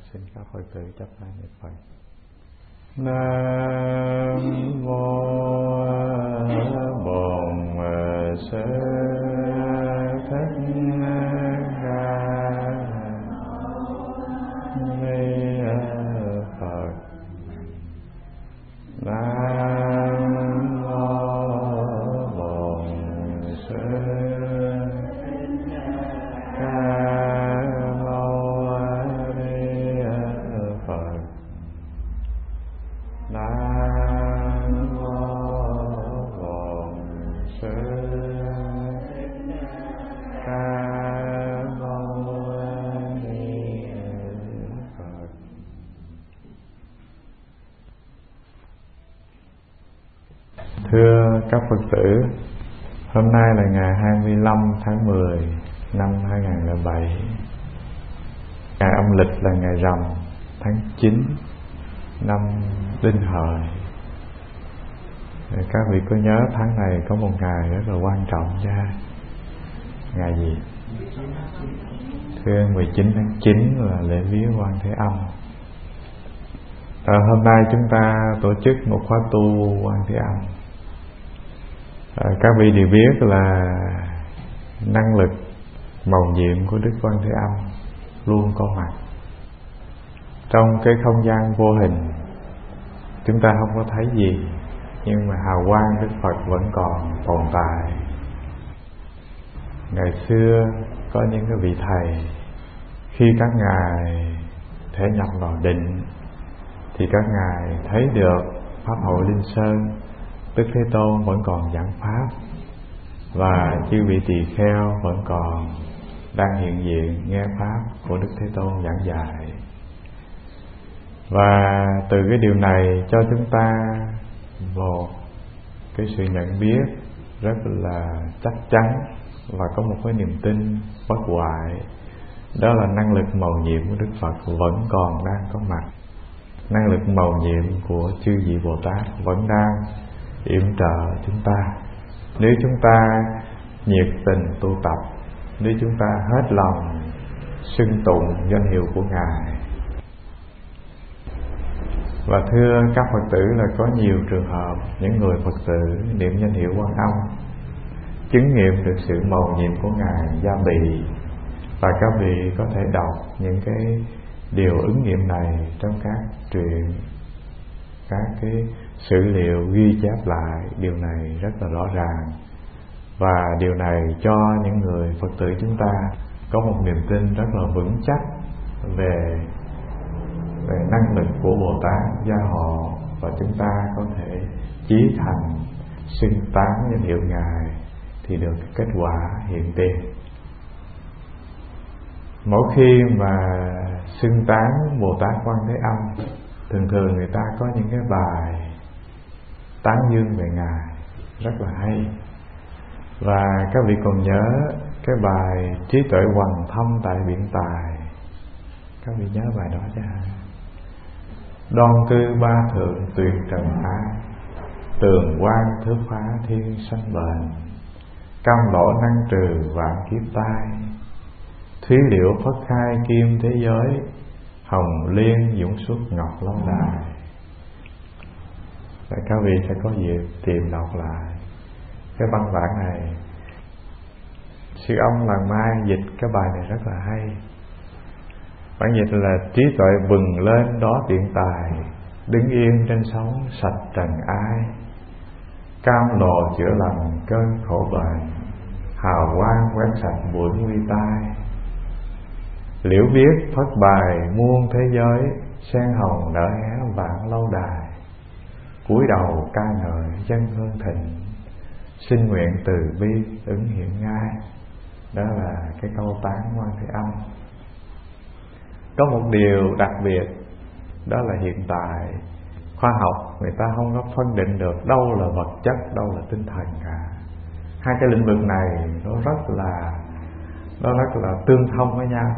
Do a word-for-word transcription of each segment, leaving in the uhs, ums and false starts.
Xin các Phật tử chắp tay niệm Phật. Nam mô Bổn Sư Thích Ca Ni Phật. Nam mô Bổn Sư Thưa các Phật tử, hôm nay là ngày hai mươi lăm tháng mười năm hai nghìn không trăm lẻ bảy. Ngày âm lịch là ngày rằm tháng chín năm Đinh Hợi. Các vị có nhớ tháng này có một ngày rất là quan trọng nha. Ngày gì? Thưa mười chín tháng chín là lễ viếng Quan Thế Âm. À, hôm nay chúng ta tổ chức một khóa tu Quan Thế Âm. À, các vị đều biết là năng lực mầu nhiệm của Đức Quan Thế Âm luôn có mặt trong cái không gian vô hình. Chúng ta không có thấy gì, nhưng mà hào quang Đức Phật vẫn còn tồn tại. Ngày xưa có những cái vị thầy, khi các ngài thể nhập vào định thì các ngài thấy được Pháp hội Linh Sơn, Đức Thế Tôn vẫn còn giảng pháp, và chư vị tỳ kheo vẫn còn đang hiện diện nghe pháp của Đức Thế Tôn giảng dạy. Và từ cái điều này cho chúng ta một cái sự nhận biết rất là chắc chắn và có một cái niềm tin bất hoại, đó là năng lực mầu nhiệm của Đức Phật vẫn còn đang có mặt. Năng lực mầu nhiệm của chư vị Bồ Tát vẫn đang yểm trợ chúng ta. Nếu chúng ta nhiệt tình tu tập, nếu chúng ta hết lòng xưng tụng danh hiệu của Ngài. Và thưa các Phật tử, là có nhiều trường hợp những người Phật tử niệm danh hiệu Quan Âm, chứng nghiệm được sự mầu nhiệm của Ngài gia bị. Và các vị có thể đọc những cái điều ứng nghiệm này trong các truyện, các cái sử liệu ghi chép lại. Điều này rất là rõ ràng, và điều này cho những người Phật tử chúng ta có một niềm tin rất là vững chắc về về năng lực của Bồ Tát gia hộ, và chúng ta có thể chí thành xưng tán danh hiệu Ngài thì được kết quả hiện tiền. Mỗi khi mà xưng tán Bồ Tát Quan Thế Âm, thường thường người ta có những cái bài tán dương về Ngài rất là hay. Và các vị còn nhớ cái bài Trí tuệ hoằng thâm tại biển tài. Các vị nhớ bài đó chứ? Đoan cư ba thượng tuyệt trần ái, tường quan thước phá thiên sanh bền, cam lỗ năng trừ vạn kiếp tai, thúy liễu phất khai kim thế giới, hồng liên dũng xuất ngọc lâu đài. Và các vị sẽ có dịp tìm đọc lại cái văn bản này. Sư ông Làng Mai dịch cái bài này rất là hay. Bản dịch là: trí tuệ bừng lên đó tiện tài, đứng yên trên sóng sạch trần ai, cam lồ chữa lành cơn khổ bệnh, hào quang quét sạch bụi nguy tai. Liễu biết phất bài muôn thế giới, sen hồng nở hé vạn lâu đài, cúi đầu ca ngợi dân hương thịnh, xin nguyện từ bi ứng hiện ngay. Đó là cái câu tán Quan Thế Âm. Có một điều đặc biệt, đó là hiện tại khoa học người ta không có phân định được đâu là vật chất, đâu là tinh thần cả. Hai cái lĩnh vực này nó rất là nó rất là tương thông với nhau.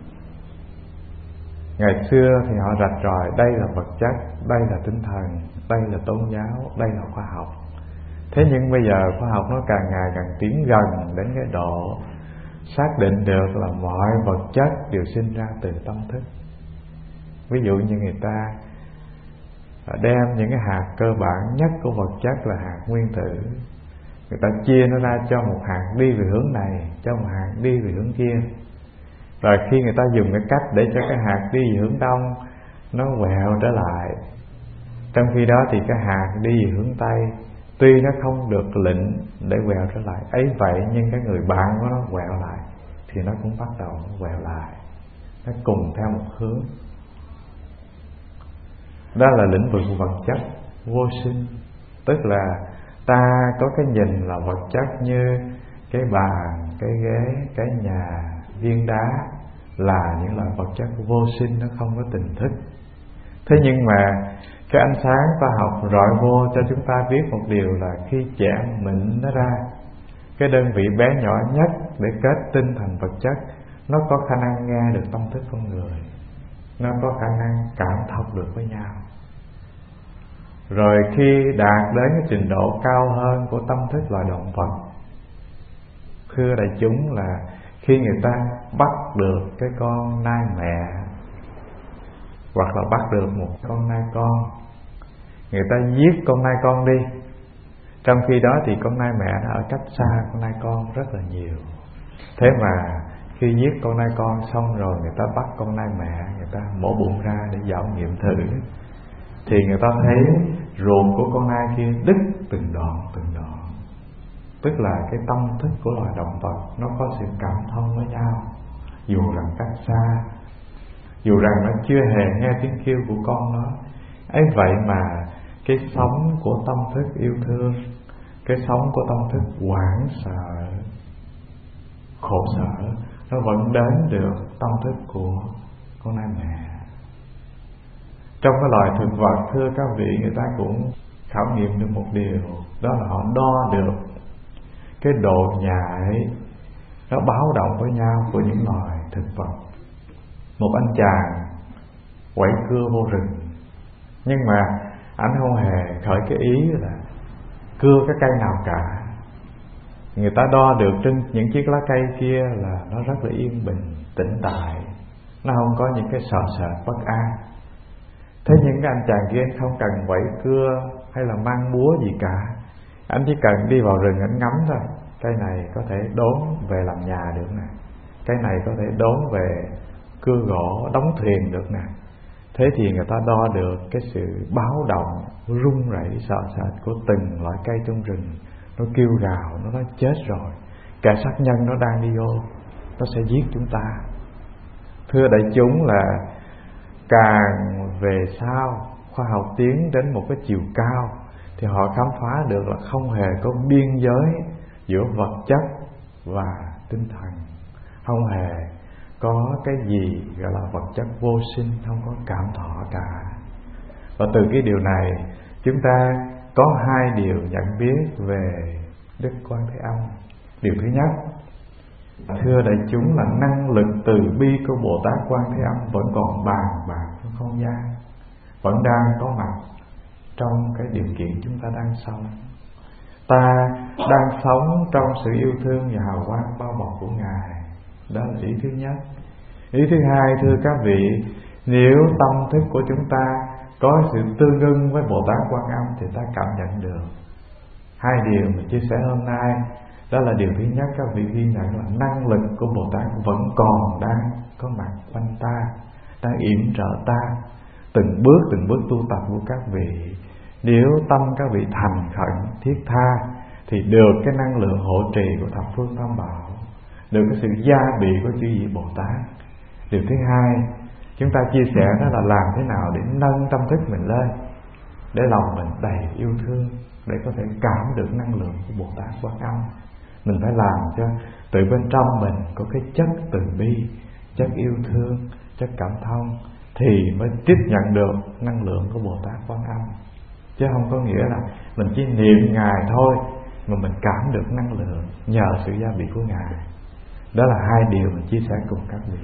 Ngày xưa thì họ rạch ròi đây là vật chất, đây là tinh thần, đây là tôn giáo, đây là khoa học. Thế nhưng bây giờ khoa học nó càng ngày càng tiến gần đến cái độ xác định được là mọi vật chất đều sinh ra từ tâm thức. Ví dụ như người ta đem những cái hạt cơ bản nhất của vật chất là hạt nguyên tử, người ta chia nó ra cho một hạt đi về hướng này, cho một hạt đi về hướng kia. Rồi khi người ta dùng cái cách để cho cái hạt đi về hướng đông, nó quẹo trở lại. Trong khi đó thì cái hạt đi về hướng tây, tuy nó không được lệnh để quẹo trở lại, ấy vậy nhưng cái người bạn của nó quẹo lại thì nó cũng bắt đầu nó quẹo lại, nó cùng theo một hướng. Đó là lĩnh vực vật chất vô sinh. Tức là ta có cái nhìn là vật chất như cái bàn, cái ghế, cái nhà, viên đá là những loại vật chất vô sinh, nó không có tình thức. Thế nhưng mà cái ánh sáng khoa học rọi vô cho chúng ta biết một điều là khi chạm mịn nó ra, cái đơn vị bé nhỏ nhất để kết tinh thành vật chất, nó có khả năng nghe được tâm thức con người, nó có khả năng cảm thông được với nhau. Rồi khi đạt đến cái trình độ cao hơn của tâm thức loài động vật, thưa đại chúng là khi người ta bắt được cái con nai mẹ, hoặc là bắt được một con nai con, người ta giết con nai con đi. Trong khi đó thì con nai mẹ nó ở cách xa con nai con rất là nhiều. Thế mà khi giết con nai con xong rồi, người ta bắt con nai mẹ, người ta mổ bụng ra để dạo nghiệm thử, thì người ta thấy ruột của con nai kia đứt từng đoạn từng đoạn. Tức là cái tâm thức của loài động vật nó có sự cảm thông với nhau, dù rằng cách xa, dù rằng nó chưa hề nghe tiếng kêu của con nó. Ấy vậy mà cái sống của tâm thức yêu thương, cái sống của tâm thức hoảng sợ, khổ sở, nó vẫn đến được tâm thức của con nai mẹ. Trong cái loài thực vật, thưa các vị, người ta cũng khảo nghiệm được một điều, đó là họ đo được cái độ nhạy, nó báo động với nhau của những loài thực vật. Một anh chàng quẩy cưa vô rừng, nhưng mà anh không hề khởi cái ý là cưa cái cây nào cả. Người ta đo được trên những chiếc lá cây kia là nó rất là yên bình, tĩnh tại, nó không có những cái sợ sệt bất an. Thế nhưng cái anh chàng kia không cần quẩy cưa hay là mang búa gì cả, anh chỉ cần đi vào rừng anh ngắm thôi. Cây này có thể đốn về làm nhà được nè, cây này có thể đốn về cưa gỗ đóng thuyền được nè. Thế thì người ta đo được cái sự báo động, rung rẩy sợ sệt của từng loại cây trong rừng. Nó kêu gào, nó nói chết rồi, kẻ sát nhân nó đang đi vô, nó sẽ giết chúng ta. Thưa đại chúng là càng về sau khoa học tiến đến một cái chiều cao, thì họ khám phá được là không hề có biên giới giữa vật chất và tinh thần, không hề có cái gì gọi là vật chất vô sinh, không có cảm thọ cả. Và từ cái điều này chúng ta có hai điều nhận biết về Đức Quan Thế Âm. Điều thứ nhất, thưa đại chúng, là năng lực từ bi của Bồ Tát Quan Thế Âm vẫn còn bàn bạc trong không gian, vẫn đang có mặt trong cái điều kiện chúng ta đang sống. Ta đang sống trong sự yêu thương và hào quang bao bọc của Ngài. Đó là ý thứ nhất. Ý thứ hai, thưa các vị, nếu tâm thức của chúng ta có sự tương ưng với Bồ Tát Quan Âm thì ta cảm nhận được hai điều mình chia sẻ hôm nay. Đó là điều thứ nhất, các vị ghi nhận là năng lực của Bồ Tát vẫn còn đang có mặt quanh ta, đang yểm trợ ta từng bước từng bước tu tập của các vị. Nếu tâm các vị thành khẩn thiết tha thì được cái năng lượng hộ trì của thập phương tam bảo, được cái sự gia bị của chư vị Bồ Tát. Điều thứ hai chúng ta chia sẻ đó là làm thế nào để nâng tâm thức mình lên, để lòng mình đầy yêu thương, để có thể cảm được năng lượng của Bồ Tát Quan Âm. Mình phải làm cho từ bên trong mình có cái chất từ bi, chất yêu thương, chất cảm thông, thì mới tiếp nhận được năng lượng của Bồ Tát Quan Âm. Chứ không có nghĩa là mình chỉ niệm Ngài thôi mà mình cảm được năng lượng nhờ sự gia bị của Ngài. Đó là hai điều mình chia sẻ cùng các vị.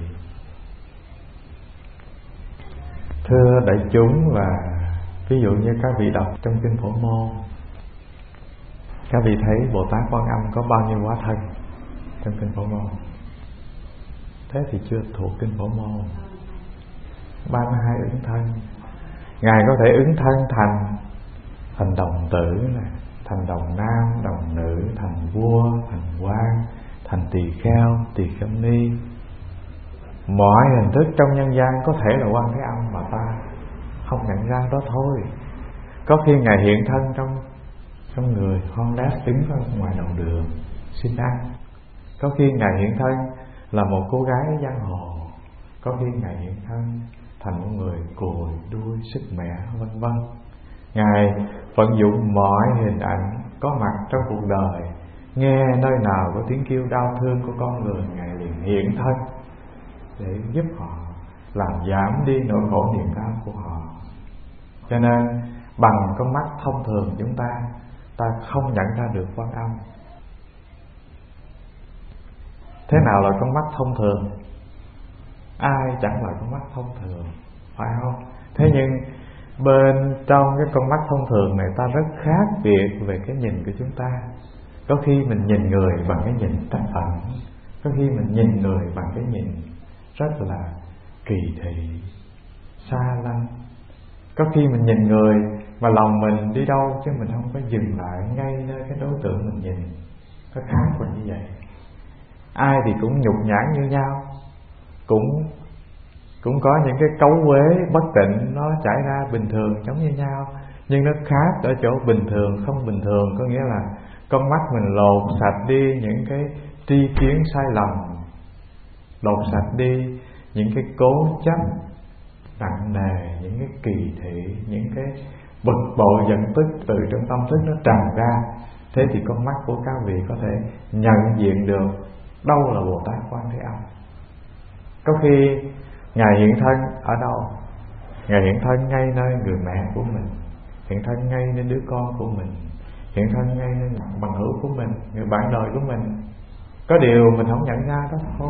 Thưa đại chúng, là ví dụ như các vị đọc trong kinh Phổ Môn, các vị thấy Bồ Tát Quan Âm có bao nhiêu hóa thân trong kinh Phổ Môn? Thế thì chưa thuộc kinh Phổ Môn. ba mươi hai ứng thân. Ngài có thể ứng thân thành thành đồng tử này, thành đồng nam, đồng nữ, thành vua, thành quan, thành tỳ kheo, tỳ kheo ni. Mọi hình thức trong nhân gian có thể là Quan Thế Âm mà ta không nhận ra đó thôi. Có khi Ngài hiện thân trong trong người con lát đứng ở ngoài đầu đường xin ăn. Có khi Ngài hiện thân là một cô gái giang hồ. Có khi Ngài hiện thân thành một người cùi đuôi sức mẹ, vân vân. Ngài vận dụng mọi hình ảnh có mặt trong cuộc đời. Nghe nơi nào có tiếng kêu đau thương của con người, Ngài liền hiện thân để giúp họ, làm giảm đi nỗi khổ niềm đau của họ. Cho nên bằng con mắt thông thường chúng ta ta không nhận ra được Quan Âm. Thế nào là con mắt thông thường? Ai chẳng là con mắt thông thường, phải không? Thế nhưng bên trong cái con mắt thông thường này ta rất khác biệt về cái nhìn của chúng ta. Có khi mình nhìn người bằng cái nhìn trách phận, có khi mình nhìn người bằng cái nhìn rất là kỳ thị, xa lánh. Có khi mình nhìn người mà lòng mình đi đâu chứ mình không có dừng lại ngay nơi cái đối tượng mình nhìn. Có khác là như vậy. Ai thì cũng nhục nhã như nhau, cũng cũng có những cái cấu uế bất tịnh nó chảy ra bình thường giống như nhau, nhưng nó khác ở chỗ bình thường không bình thường. Có nghĩa là con mắt mình lột sạch đi những cái tri kiến sai lầm, lột sạch đi những cái cố chấp nặng nề, những cái kỳ thị, những cái bực bội giận tức từ trong tâm thức nó tràn ra. Thế thì con mắt của các vị có thể nhận diện được đâu là Bồ Tát Quan Thế Âm. Có khi Ngài hiện thân ở đâu? Ngài hiện thân ngay nơi người mẹ của mình, hiện thân ngay nơi đứa con của mình, hiện thân ngay nơi bằng hữu của mình, người bạn đời của mình. Có điều mình không nhận ra đó thôi.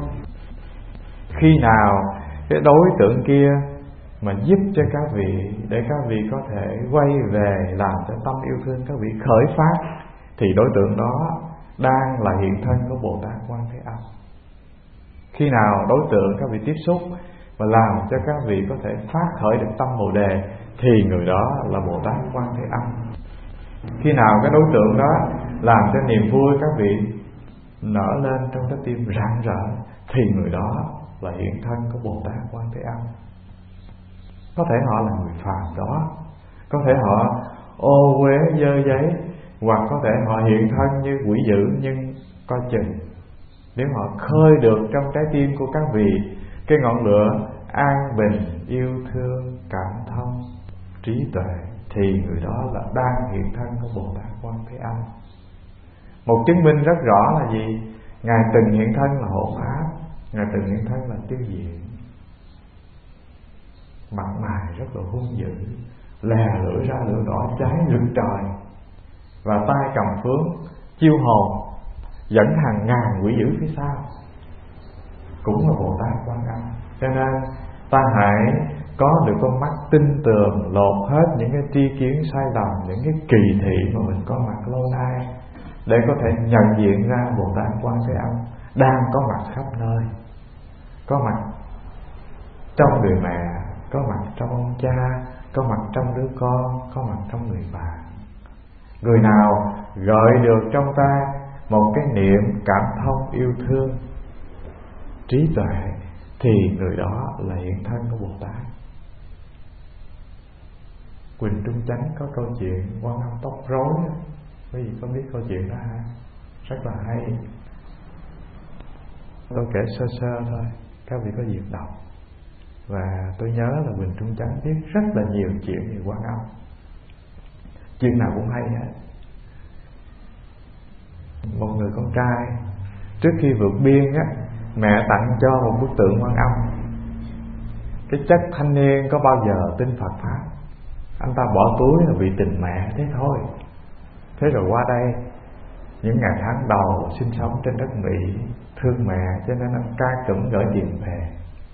Khi nào cái đối tượng kia mà giúp cho các vị, để các vị có thể quay về làm cho tâm yêu thương các vị khởi phát, thì đối tượng đó đang là hiện thân của Bồ Tát Quan Thế Âm. Khi nào đối tượng các vị tiếp xúc và làm cho các vị có thể phát khởi được tâm Bồ Đề, thì người đó là Bồ Tát Quan Thế Âm. Khi nào cái đối tượng đó làm cho niềm vui các vị nở lên trong trái tim rạng rỡ, thì người đó là hiện thân của Bồ Tát Quan Thế Âm. Có thể họ là người phàm đó, có thể họ ô uế dơ giấy, hoặc có thể họ hiện thân như quỷ dữ, nhưng coi chừng nếu họ khơi được trong trái tim của các vị cái ngọn lửa an bình, yêu thương, cảm thông, trí tuệ, thì người đó là đang hiện thân của Bồ Tát Quan Thế Âm. Một chứng minh rất rõ là gì? Ngài từng hiện thân là hộ pháp, Ngài từng hiện thân là tiêu diệt. Mặt mày rất là hung dữ, lè lưỡi ra lửa đỏ cháy rực trời, và tay cầm phướng chiêu hồn dẫn hàng ngàn quỷ dữ phía sau, cũng là Bồ Tát Quan Âm. Cho nên ta hãy có được con mắt tinh tường, lột hết những cái tri kiến sai lầm, những cái kỳ thị mà mình có mặt lâu nay, để có thể nhận diện ra Bồ Tát Quan Thế Âm đang có mặt khắp nơi, có mặt trong người mẹ, có mặt trong ông cha, có mặt trong đứa con, có mặt trong người bạn. Người nào gợi được trong ta một cái niệm cảm thông yêu thương, trí tuệ, thì người đó là hiện thân của Bồ Tát. Quỳnh Trung Chánh có câu chuyện Quan Âm tóc rối, quý vị có biết câu chuyện đó ha? Rất là hay. Tôi kể sơ sơ thôi, các vị có dịp đọc. Và tôi nhớ là Quỳnh Trung Chánh viết rất là nhiều chuyện về Quan Âm, chuyện nào cũng hay hết. Một người con trai trước khi vượt biên á, mẹ tặng cho một bức tượng Quan Âm. Cái chất thanh niên có bao giờ tin Phật pháp, anh ta bỏ túi là vì tình mẹ thế thôi. Thế rồi qua đây những ngày tháng đầu sinh sống trên đất Mỹ, thương mẹ cho nên anh ca cụm gửi tiền về,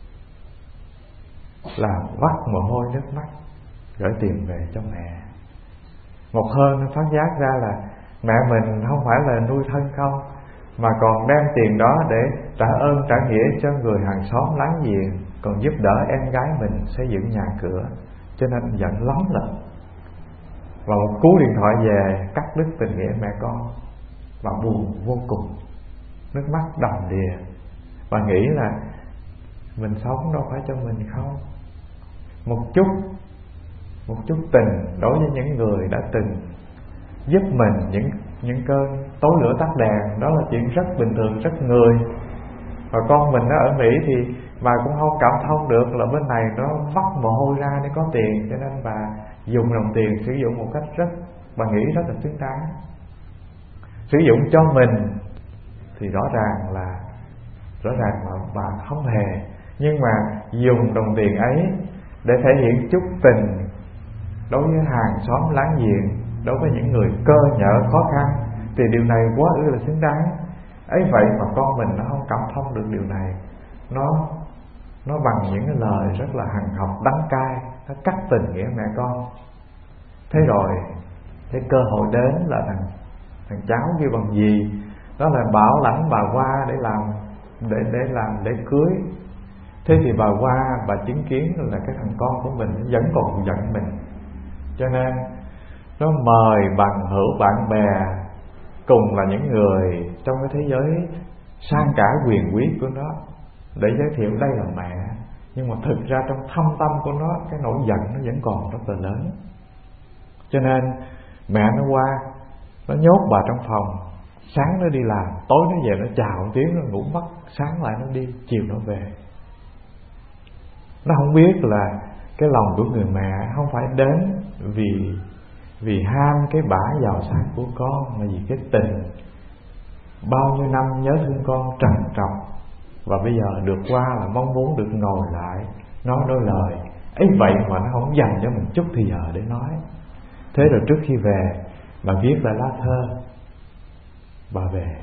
làm vắt mồ hôi nước mắt gửi tiền về cho mẹ. Một hôm nó phát giác ra là mẹ mình không phải là nuôi thân không, mà còn đem tiền đó để trả ơn trả nghĩa cho người hàng xóm láng giềng. còn giúp đỡ em gái mình xây dựng nhà cửa, cho nên anh giận lắm lần. Và một cú điện thoại về cắt đứt tình nghĩa mẹ con, và buồn vô cùng, nước mắt đầm đìa, và nghĩ là mình sống đâu phải cho mình không. Một chút Một chút tình đối với những người đã từng giúp mình những những cơn tối lửa tắt đèn, đó là chuyện rất bình thường, rất người. Và con mình nó ở Mỹ thì bà cũng không cảm thông được là bên này nó vắt mồ hôi ra để có tiền, cho nên bà dùng đồng tiền sử dụng một cách rất, bà nghĩ rất là xứng đáng. Sử dụng cho mình thì rõ ràng là rõ ràng là bà không hề, nhưng mà dùng đồng tiền ấy để thể hiện chút tình đối với hàng xóm láng giềng, đối với những người cơ nhỡ khó khăn, thì điều này quá ư là xứng đáng. Ấy vậy mà con mình nó không cảm thông được điều này, nó nó bằng những cái lời rất là hằn học đắng cay, nó cắt tình nghĩa mẹ con. Thế rồi cái cơ hội đến là thằng thằng cháu kêu bằng gì, đó là bảo lãnh bà qua để làm để để làm để cưới. Thế thì bà qua bà chứng kiến là cái thằng con của mình vẫn còn giận mình, cho nên nó mời bằng hữu bạn bè cùng là những người trong cái thế giới sang cả quyền quý của nó để giới thiệu đây là mẹ. Nhưng mà thực ra trong thâm tâm của nó, cái nỗi giận nó vẫn còn rất là lớn. Cho nên mẹ nó qua, nó nhốt bà trong phòng, sáng nó đi làm, tối nó về nó chào một tiếng, nó ngủ mất, sáng lại nó đi, chiều nó về. Nó không biết là cái lòng của người mẹ không phải đến vì vì ham cái bả giàu sang của con, mà vì cái tình bao nhiêu năm nhớ thương con trằn trọc, và bây giờ được qua là mong muốn được ngồi lại nói đôi lời ấy. Vậy mà nó không dành cho mình chút thì giờ để nói. Thế rồi trước khi về, bà viết lại lá thơ bà về.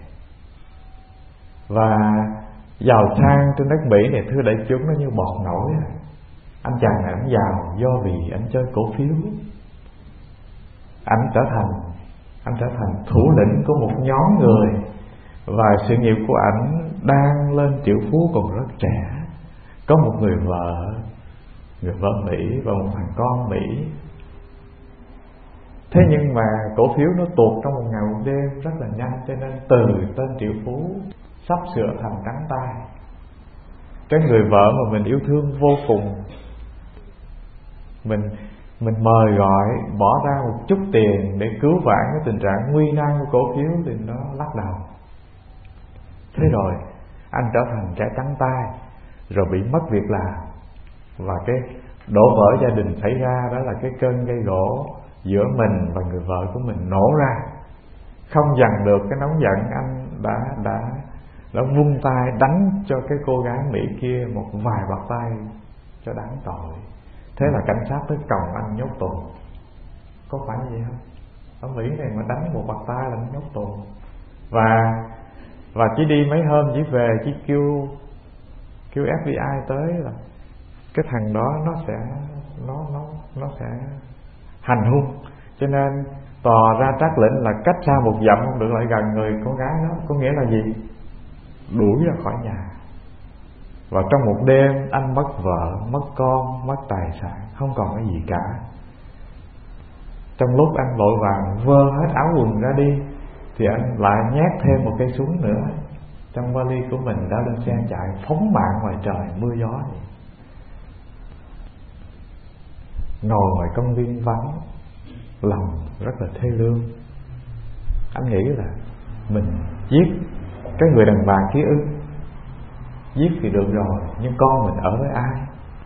Và giàu sang trên đất Mỹ này, thưa đại chúng, nó như bọt nổi. Anh chàng này anh giàu do vì anh chơi cổ phiếu. Anh trở thành Anh trở thành thủ lĩnh của một nhóm người, và sự nghiệp của anh đang lên triệu phú còn rất trẻ. Có một người vợ Người vợ Mỹ và một thằng con Mỹ. Thế nhưng mà cổ phiếu nó tuột trong một ngày một đêm rất là nhanh, cho nên từ tên triệu phú sắp sửa thành trắng tay. Cái người vợ mà mình yêu thương vô cùng, Mình mình mời gọi bỏ ra một chút tiền để cứu vãn cái tình trạng nguy nan của cổ phiếu, thì nó lắc đầu. Thế rồi anh trở thành trẻ trắng tay, rồi bị mất việc làm, và cái đổ vỡ gia đình xảy ra. Đó là cái cơn gây gỗ giữa mình và người vợ của mình nổ ra. Không dằn được cái nóng giận, anh đã đã đã vung tay đánh cho cái cô gái Mỹ kia một vài bạt tay cho đáng tội. Thế là cảnh sát tới còng anh nhốt tù. Có phải như vậy không? Ở Mỹ này mà đánh một bạt tay là nó nhốt tù. Và và chỉ đi mấy hôm chỉ về, chỉ kêu kêu ép bê i tới là cái thằng đó nó sẽ nó nó nó sẽ hành hung. Cho nên tòa ra trác lệnh là cách xa một dặm không được lại gần người con gái đó. Có nghĩa là gì? Đuổi ra khỏi nhà. Và trong một đêm anh mất vợ, mất con, mất tài sản, không còn cái gì cả. Trong lúc anh vội vàng vơ hết áo quần ra đi, thì anh lại nhét thêm một cây súng nữa trong vali của mình, đã lên xe chạy phóng mạng ngoài trời mưa gió vậy. Ngồi ngoài công viên vắng, lòng rất là thê lương. Anh nghĩ là mình giết cái người đàn bà kia ư? Giết thì được rồi, nhưng con mình ở với ai?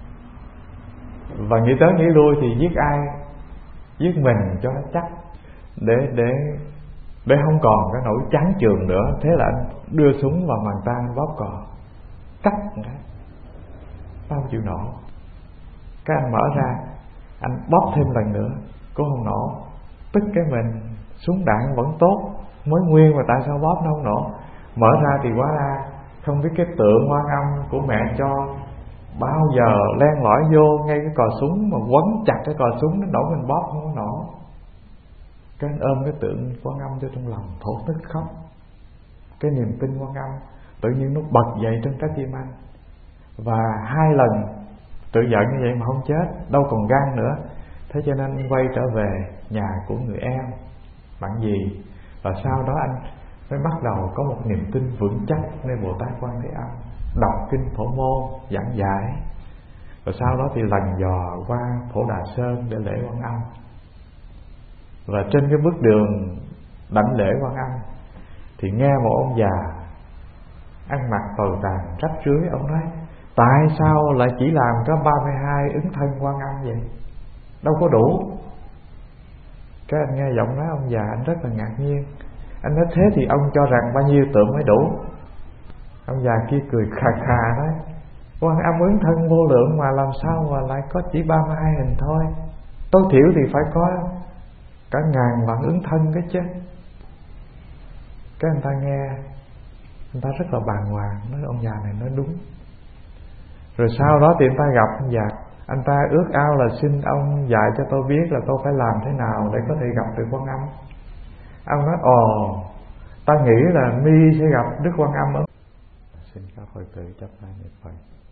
Và nghĩ tới nghĩ lui thì giết ai? Giết mình cho nó chắc, để để để không còn cái nỗi chán chường nữa. Thế là anh đưa súng vào màn tay, anh bóp cò, cắt một cái, không chịu nổ. Cái anh mở ra, anh bóp thêm lần nữa cũng không nổ. Tức cái mình súng đạn vẫn tốt, mới nguyên mà tại sao bóp nó không nổ? Mở ra thì quá ra không biết cái tượng Quan Âm của mẹ cho bao giờ len lỏi vô ngay cái cò súng, mà quấn chặt cái cò súng, nó đổ mình bóp không có nổ. Cái anh ôm cái tượng Quan Âm cho trong lòng, thổ tức khóc. Cái niềm tin Quan Âm tự nhiên nó bật dậy trên trái tim anh. Và hai lần tự giận như vậy mà không chết, đâu còn gan nữa. Thế cho nên anh quay trở về nhà của người em bạn gì. Và sau đó anh mới bắt đầu có một niềm tin vững chắc nơi Bồ Tát Quan Thế Âm, đọc kinh Phổ Môn giảng giải. Và sau đó thì lần dò qua Phổ Đà Sơn để lễ Quan Âm. Và trên cái bước đường đảnh lễ Quan Âm thì nghe một ông già ăn mặc tồi tàn rách rưới. Ông nói: tại sao lại chỉ làm có ba mươi hai ứng thân Quan Âm vậy? Đâu có đủ. Cái anh nghe giọng nói ông già, anh rất là ngạc nhiên. Anh nói: thế thì ông cho rằng bao nhiêu tượng mới đủ? Ông già kia cười khà khà nói: Quan Âm ứng thân vô lượng mà làm sao mà lại có chỉ ba mươi hai hình thôi? Tối thiểu thì phải có cả ngàn vạn ứng thân cái chứ. Cái anh ta nghe, anh ta rất là bàng hoàng, nói ông già này nói đúng. Rồi sau đó thì anh ta gặp ông già, anh ta ước ao là xin ông dạy cho tôi biết là tôi phải làm thế nào để có thể gặp được Quan Âm. Ông nói: ồ, ta nghĩ là mi sẽ gặp Đức Quan Âm ở. Xin các Phật tử chắp tay niệm Phật.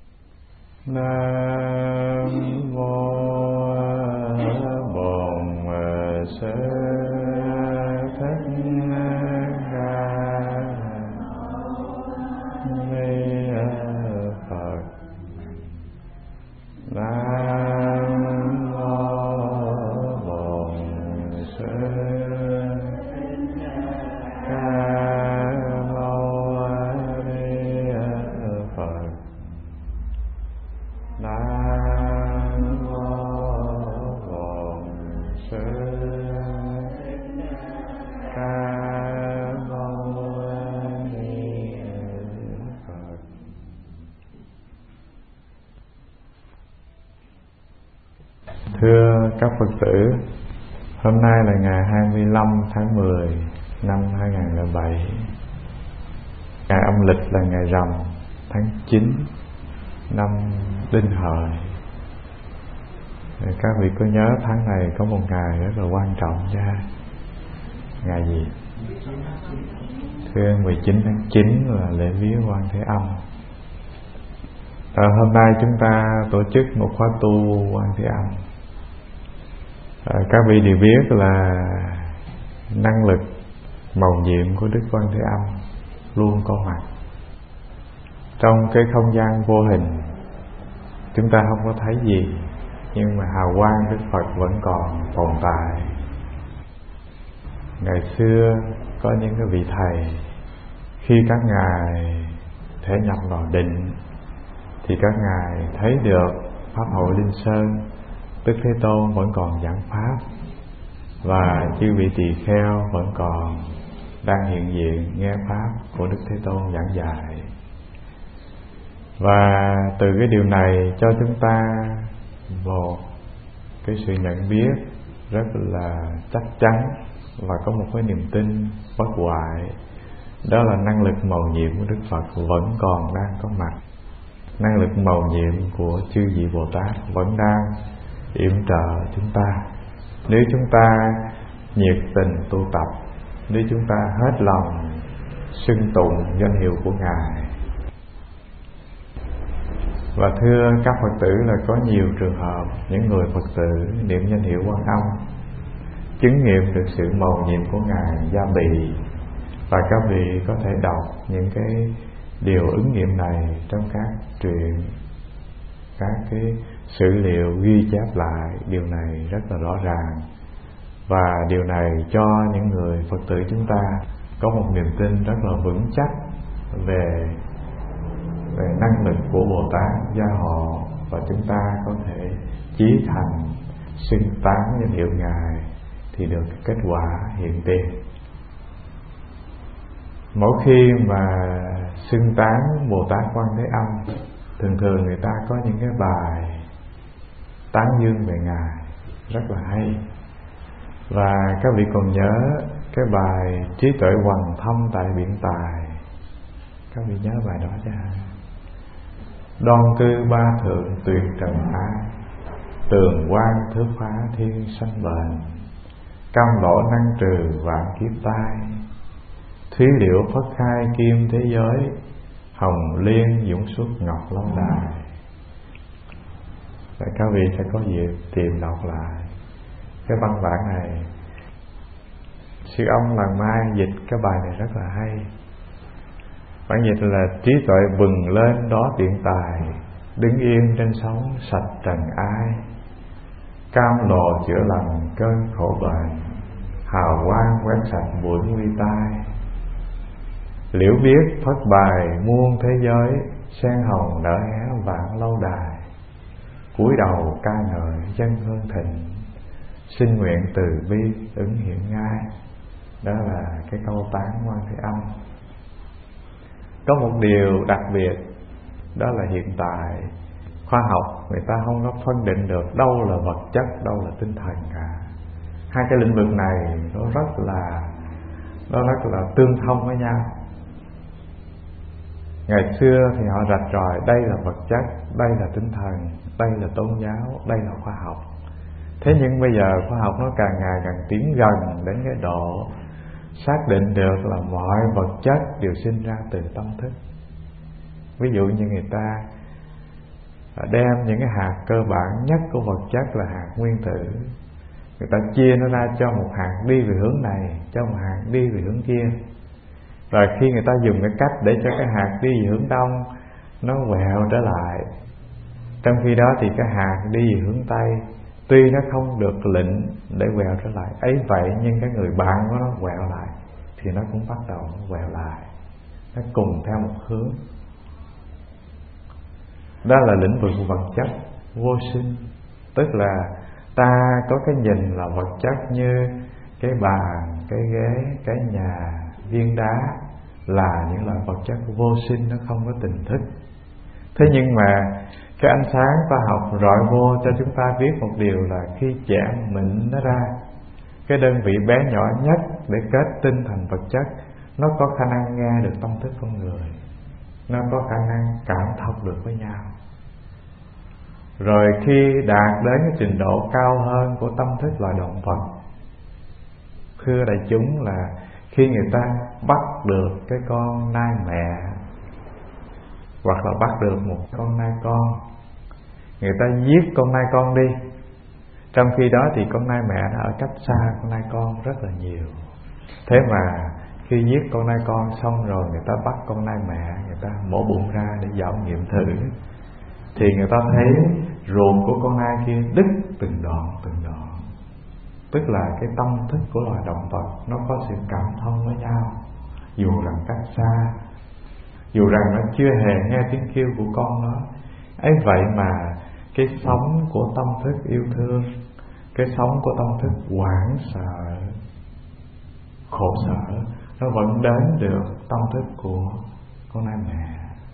Nam mô Bổn Sư Thích Ca Ni Phật. Nam mô Bổn Sư Ca Mâu Ni Phật. Nam mô Bổn Sư Ca Mâu Ni Phật. Thưa các Phật tử, hôm nay là ngày hai mươi lăm tháng mười năm hai nghìn không trăm lẻ bảy. Ngày âm lịch là ngày rằm tháng chín năm Đinh Hợi. Các vị có nhớ tháng này có một ngày rất là quan trọng chứ? Ngày gì? Thưa, mười chín tháng chín là lễ viếng Quan Thế Âm. À, hôm nay chúng ta tổ chức một khóa tu Quan Thế Âm. À, các vị đều biết là năng lực mầu nhiệm của Đức Quan Thế Âm luôn có mặt trong cái không gian vô hình. Chúng ta không có thấy gì, nhưng mà hào quang Đức Phật vẫn còn tồn tại. Ngày xưa có những cái vị thầy, khi các ngài thể nhập vào định thì các ngài thấy được Pháp hội Linh Sơn, Đức Thế Tôn vẫn còn giảng Pháp, và chư vị tỳ kheo vẫn còn đang hiện diện nghe Pháp của Đức Thế Tôn giảng dạy. Và từ cái điều này cho chúng ta một cái sự nhận biết rất là chắc chắn và có một cái niềm tin bất hoại. Đó là năng lực mầu nhiệm của Đức Phật vẫn còn đang có mặt. Năng lực mầu nhiệm của chư vị Bồ Tát vẫn đang yểm trợ chúng ta. Nếu chúng ta nhiệt tình tu tập, nếu chúng ta hết lòng xưng tụng danh hiệu của Ngài. Và thưa các Phật tử, là có nhiều trường hợp những người Phật tử niệm danh hiệu Quan Âm, chứng nghiệm được sự mầu nhiệm của Ngài gia bị. Và các vị có thể đọc những cái điều ứng nghiệm này trong các truyện, các cái sử liệu ghi chép lại. Điều này rất là rõ ràng, và điều này cho những người Phật tử chúng ta có một niềm tin rất là vững chắc về về năng lực của Bồ Tát gia hộ, và chúng ta có thể chí thành xưng tán danh hiệu Ngài thì được kết quả hiện tiền. Mỗi khi mà xưng tán Bồ Tát Quan Thế Âm, thường thường người ta có những cái bài tán dương về Ngài rất là hay. Và các vị còn nhớ cái bài Trí tuệ hoằng thâm tại biển Tài. Các vị nhớ bài đó chứ? Đoan cư ba thượng tuyệt trần ái, tường quan thước phá thiên sanh bệnh, cam lỗ năng trừ vạn kiếp tai, thúy liễu phất khai kim thế giới, hồng liên dũng xuất ngọc lâu đài. Và các vị sẽ có dịp tìm đọc lại cái văn bản này. Sư ông Làng Mai dịch cái bài này rất là hay. Bản dịch là trí tuệ bừng lên đó tiện tài, đứng yên trên sóng sạch trần ai, cam lồ chữa lành cơn khổ bệnh, hào quang quét sạch bụi nguy tai. Liễu biết phất bài muôn thế giới, sen hồng nở hé vạn lâu đài. Cúi đầu ca ngợi dân hương thịnh, xin nguyện từ bi ứng hiện ngay. Đó là cái câu tán Quan Thế Âm. Có một điều đặc biệt, đó là hiện tại khoa học người ta không có phân định được đâu là vật chất, đâu là tinh thần cả. Hai cái lĩnh vực này nó rất là nó rất là tương thông với nhau. Ngày xưa thì họ rạch ròi đây là vật chất, đây là tinh thần, đây là tôn giáo, đây là khoa học. Thế nhưng bây giờ khoa học nó càng ngày càng tiến gần đến cái độ xác định được là mọi vật chất đều sinh ra từ tâm thức. Ví dụ như người ta đem những cái hạt cơ bản nhất của vật chất là hạt nguyên tử, người ta chia nó ra cho một hạt đi về hướng này, cho một hạt đi về hướng kia. Rồi khi người ta dùng cái cách để cho cái hạt đi về hướng đông, nó quẹo trở lại. Trong khi đó thì cái hạt đi về hướng tây, tuy nó không được lệnh để quẹo trở lại ấy vậy, nhưng cái người bạn của nó quẹo lại thì nó cũng bắt đầu nó quẹo lại, nó cùng theo một hướng. Đó là lĩnh vực vật chất vô sinh. Tức là ta có cái nhìn là vật chất như cái bàn, cái ghế, cái nhà, viên đá là những loại vật chất vô sinh, nó không có tình thức. Thế nhưng mà cái ánh sáng khoa học rọi vô cho chúng ta biết một điều là khi chạm mịn nó ra, cái đơn vị bé nhỏ nhất để kết tinh thành vật chất, nó có khả năng nghe được tâm thức con người, nó có khả năng cảm thông được với nhau. Rồi khi đạt đến cái trình độ cao hơn của tâm thức loài động vật, thưa đại chúng là khi người ta bắt được cái con nai mẹ, hoặc là bắt được một con nai con, người ta giết con nai con đi. Trong khi đó thì con nai mẹ nó ở cách xa con nai con rất là nhiều. Thế mà khi giết con nai con xong rồi, người ta bắt con nai mẹ, người ta mổ bụng ra để dạo nghiệm thử, thì người ta thấy ruột của con nai kia đứt từng đoạn từng đoạn. Tức là cái tâm thức của loài động vật nó có sự cảm thông với nhau, dù rằng cách xa, dù rằng nó chưa hề nghe tiếng kêu của con nó. Ấy vậy mà cái sống của tâm thức yêu thương, cái sống của tâm thức hoảng sợ, khổ sở, nó vẫn đến được tâm thức của con nai mẹ.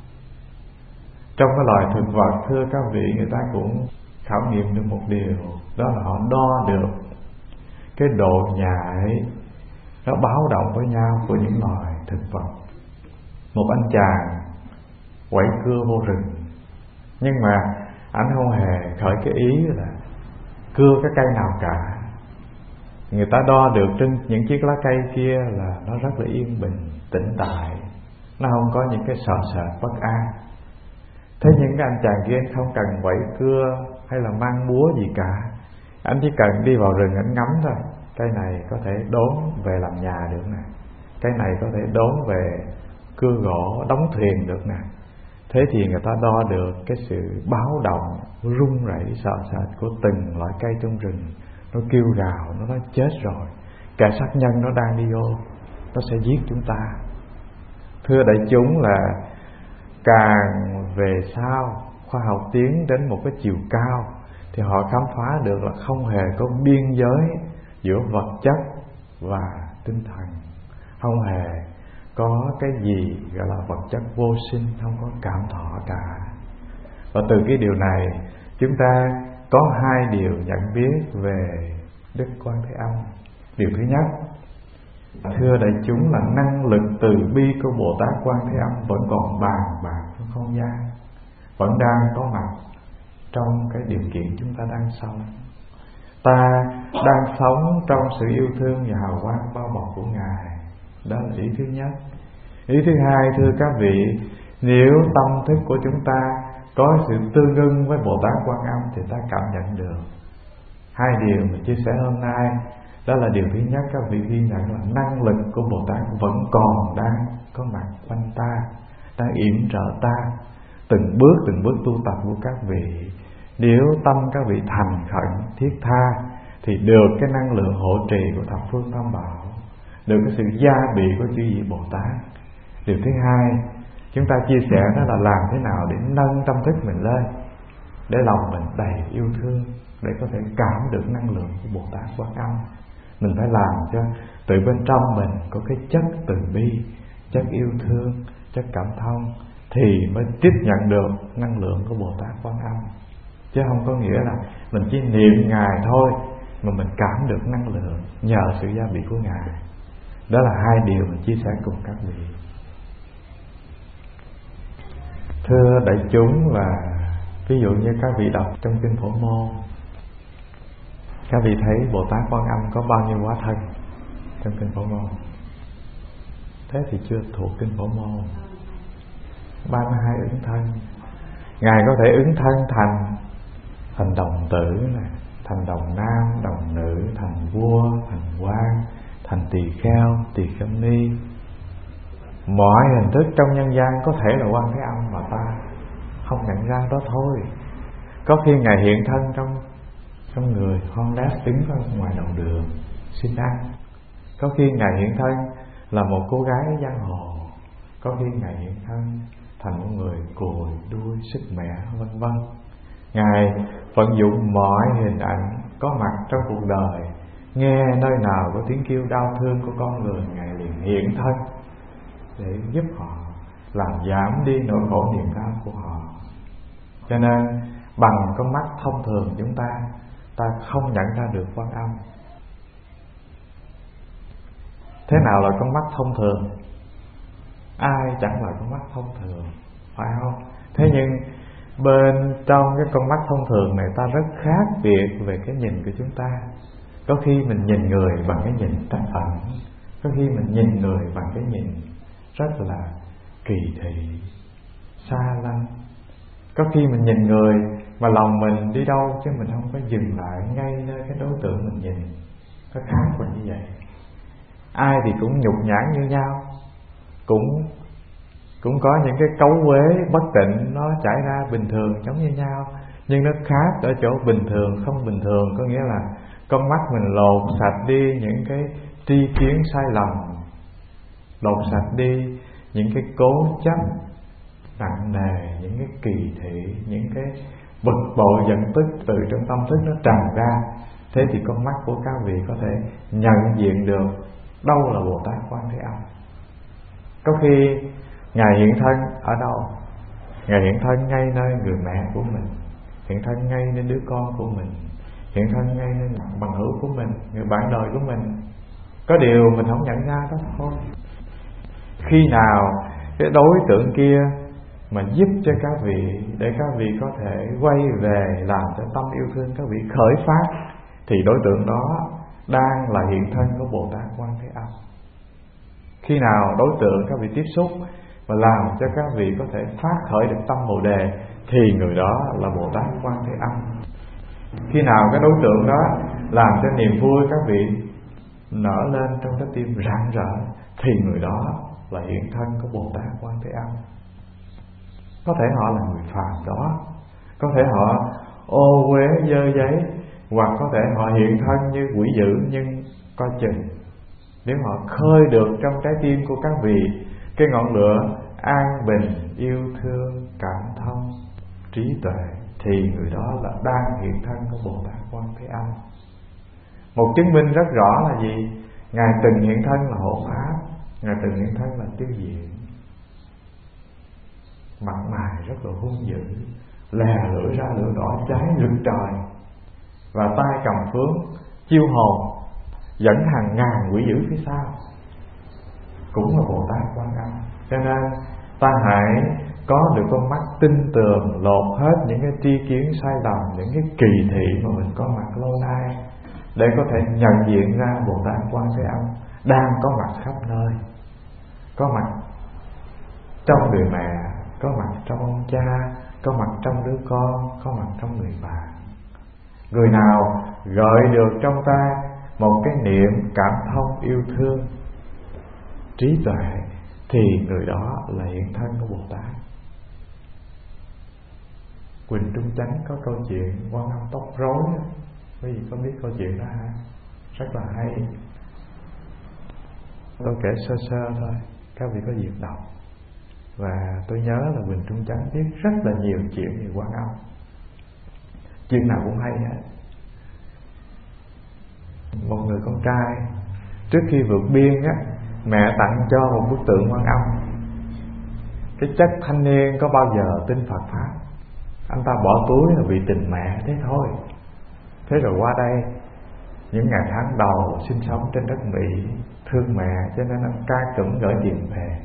Trong cái loài thực vật, thưa các vị, người ta cũng khảo nghiệm được một điều, đó là họ đo được cái độ nhạy, nó báo động với nhau của những loài thực vật. Một anh chàng quẩy cưa vô rừng, nhưng mà anh không hề khởi cái ý là cưa cái cây nào cả. Người ta đo được trên những chiếc lá cây kia là nó rất là yên bình, tĩnh tại, nó không có những cái sợ sệt bất an. Thế nhưng cái anh chàng kia không cần quẩy cưa hay là mang búa gì cả, anh chỉ cần đi vào rừng anh ngắm thôi. Cây này có thể đốn về làm nhà được nè, cây này có thể đốn về cưa gỗ đóng thuyền được nè. Thế thì người ta đo được cái sự báo động, rung rẩy sợ sệt của từng loại cây trong rừng. Nó kêu gào, nó nói chết rồi, kẻ sát nhân nó đang đi vô, nó sẽ giết chúng ta. Thưa đại chúng là càng về sau khoa học tiến đến một cái chiều cao, thì họ khám phá được là không hề có biên giới giữa vật chất và tinh thần, không hề có cái gì gọi là vật chất vô sinh, không có cảm thọ cả. Và từ cái điều này chúng ta có hai điều nhận biết về Đức Quan Thế Âm. Điều thứ nhất, thưa đại chúng, là năng lực từ bi của Bồ Tát Quan Thế Âm vẫn còn bàn bạc trong không gian, vẫn đang có mặt trong cái điều kiện chúng ta đang sống. Ta đang sống trong sự yêu thương và hào quang bao bọc của Ngài. Đó là ý thứ nhất. Ý thứ hai, thưa các vị, Nếu tâm thức của chúng ta có sự tương ưng với Bồ Tát Quan Âm thì ta cảm nhận được. Hai điều mình chia sẻ hôm nay, đó là điều thứ nhất, các vị ghi nhận là năng lực của Bồ Tát vẫn còn đang có mặt quanh ta, đang yểm trợ ta. Từng bước từng bước tu tập của các vị, nếu tâm các vị thành khẩn thiết tha thì được cái năng lượng hộ trì của thập phương tam bảo, được cái sự gia bị của chư vị Bồ Tát. Điều thứ hai chúng ta chia sẻ đó là làm thế nào để nâng tâm thức mình lên, để lòng mình đầy yêu thương, để có thể cảm được năng lượng của Bồ Tát Quan Âm. Mình phải làm cho từ bên trong mình có cái chất từ bi, chất yêu thương, chất cảm thông, thì mới tiếp nhận được năng lượng của Bồ Tát Quan Âm. Chứ không có nghĩa là mình chỉ niệm Ngài thôi mà mình cảm được năng lượng nhờ sự gia bị của Ngài. Đó là hai điều mình chia sẻ cùng các vị. Thưa đại chúng, là ví dụ như các vị đọc trong kinh Phổ Môn, các vị thấy Bồ Tát Quan Âm có bao nhiêu hóa thân trong kinh Phổ Môn? Thế thì chưa thuộc kinh Phổ Môn. ba mươi hai ứng thân. Ngài có thể ứng thân thành thành đồng tử này, thành đồng nam, đồng nữ, thành vua, thành quan, thành tỳ kheo, tỳ kheo ni. Mọi hình thức trong nhân gian có thể là Quan Thế Âm mà ta không nhận ra đó thôi. Có khi Ngài hiện thân trong trong người con lát đứng ở ngoài đầu đường xin ăn. Có khi Ngài hiện thân là một cô gái ở giang hồ. Có khi Ngài hiện thân thành một người cùi đuôi sức mẹ, vân vân. Ngài vận dụng mọi hình ảnh có mặt trong cuộc đời. Nghe nơi nào có tiếng kêu đau thương của con người, Ngài liền hiện thân để giúp họ, làm giảm đi nỗi khổ niềm đau của họ. Cho nên bằng con mắt thông thường chúng ta ta không nhận ra được Quan Âm. Thế nào là con mắt thông thường? Ai chẳng là con mắt thông thường, phải không? Thế nhưng bên trong cái con mắt thông thường này ta rất khác biệt về cái nhìn của chúng ta. Có khi mình nhìn người bằng cái nhìn trắc ẩn, có khi mình nhìn người bằng cái nhìn rất là kỳ thị, xa lăng. Có khi mình nhìn người mà lòng mình đi đâu chứ mình không có dừng lại ngay nơi cái đối tượng mình nhìn. Có khác là như vậy. Ai thì cũng nhục nhã như nhau, cũng cũng có những cái cấu uế bất tịnh nó chảy ra bình thường giống như nhau, nhưng nó khác ở chỗ bình thường không bình thường. Có nghĩa là con mắt mình lột sạch đi những cái tri kiến sai lầm, lột sạch đi những cái cố chấp nặng nề, những cái kỳ thị, những cái bực bội giận tức từ trong tâm thức nó tràn ra. Thế thì con mắt của các vị có thể nhận diện được đâu là Bồ Tát Quan Thế Âm. Có khi Ngài hiện thân ở đâu? Ngài hiện thân ngay nơi người mẹ của mình, hiện thân ngay nơi đứa con của mình, hiện thân ngay nơi bằng hữu của mình, người bạn đời của mình. Có điều mình không nhận ra đó thôi. Khi nào cái đối tượng kia mà giúp cho các vị, để các vị có thể quay về làm cho tâm yêu thương các vị khởi phát, thì đối tượng đó đang là hiện thân của Bồ Tát Quan Thế Âm. Khi nào đối tượng các vị tiếp xúc và làm cho các vị có thể phát khởi được tâm Bồ Đề, thì người đó là Bồ Tát Quan Thế Âm. Khi nào cái đối tượng đó làm cho niềm vui các vị nở lên trong trái tim rạng rỡ, thì người đó là hiện thân của Bồ Tát Quan Thế Âm. Có thể họ là người phàm đó, có thể họ ô uế dơ giấy, hoặc có thể họ hiện thân như quỷ dữ, nhưng coi chừng nếu họ khơi được trong trái tim của các vị cái ngọn lửa an bình, yêu thương, cảm thông, trí tuệ, thì người đó là đang hiện thân của Bồ Tát Quan Thế Âm. Một chứng minh rất rõ là gì? Ngài từng hiện thân là hộ pháp, Ngài từng hiện thân là tiêu diệu, mặt mày rất là hung dữ, lè lưỡi ra lửa đỏ cháy rực trời, và tay cầm phướng chiêu hồn dẫn hàng ngàn quỷ dữ phía sau, cũng là Bồ Tát Quan Âm. Cho nên ta hãy có được con mắt tinh tường, lột hết những cái tri kiến sai lầm, những cái kỳ thị mà mình có mặt lâu nay, để có thể nhận diện ra Bồ Tát Quan Thế Âm đang có mặt khắp nơi, có mặt trong người mẹ, có mặt trong ông cha, có mặt trong đứa con, có mặt trong người bạn. Người nào gợi được trong ta một cái niệm cảm thông yêu thương, trí tuệ, thì người đó là hiện thân của Bồ Tát. Quỳnh Trung Chánh có câu chuyện Quan Âm tóc rối, quý vị có biết câu chuyện đó hả? Rất là hay. Tôi kể sơ sơ thôi, các vị có dịp đọc. Và tôi nhớ là Quỳnh Trung Chánh viết rất là nhiều chuyện về Quan Âm, chuyện nào cũng hay hết. Một người con trai trước khi vượt biên á, mẹ tặng cho một bức tượng Quan Âm. Cái chất thanh niên có bao giờ tin Phật pháp, anh ta bỏ túi là vì tình mẹ thế thôi. Thế rồi qua đây, những ngày tháng đầu sinh sống trên đất Mỹ, thương mẹ cho nên anh ca cửm gửi tiền về,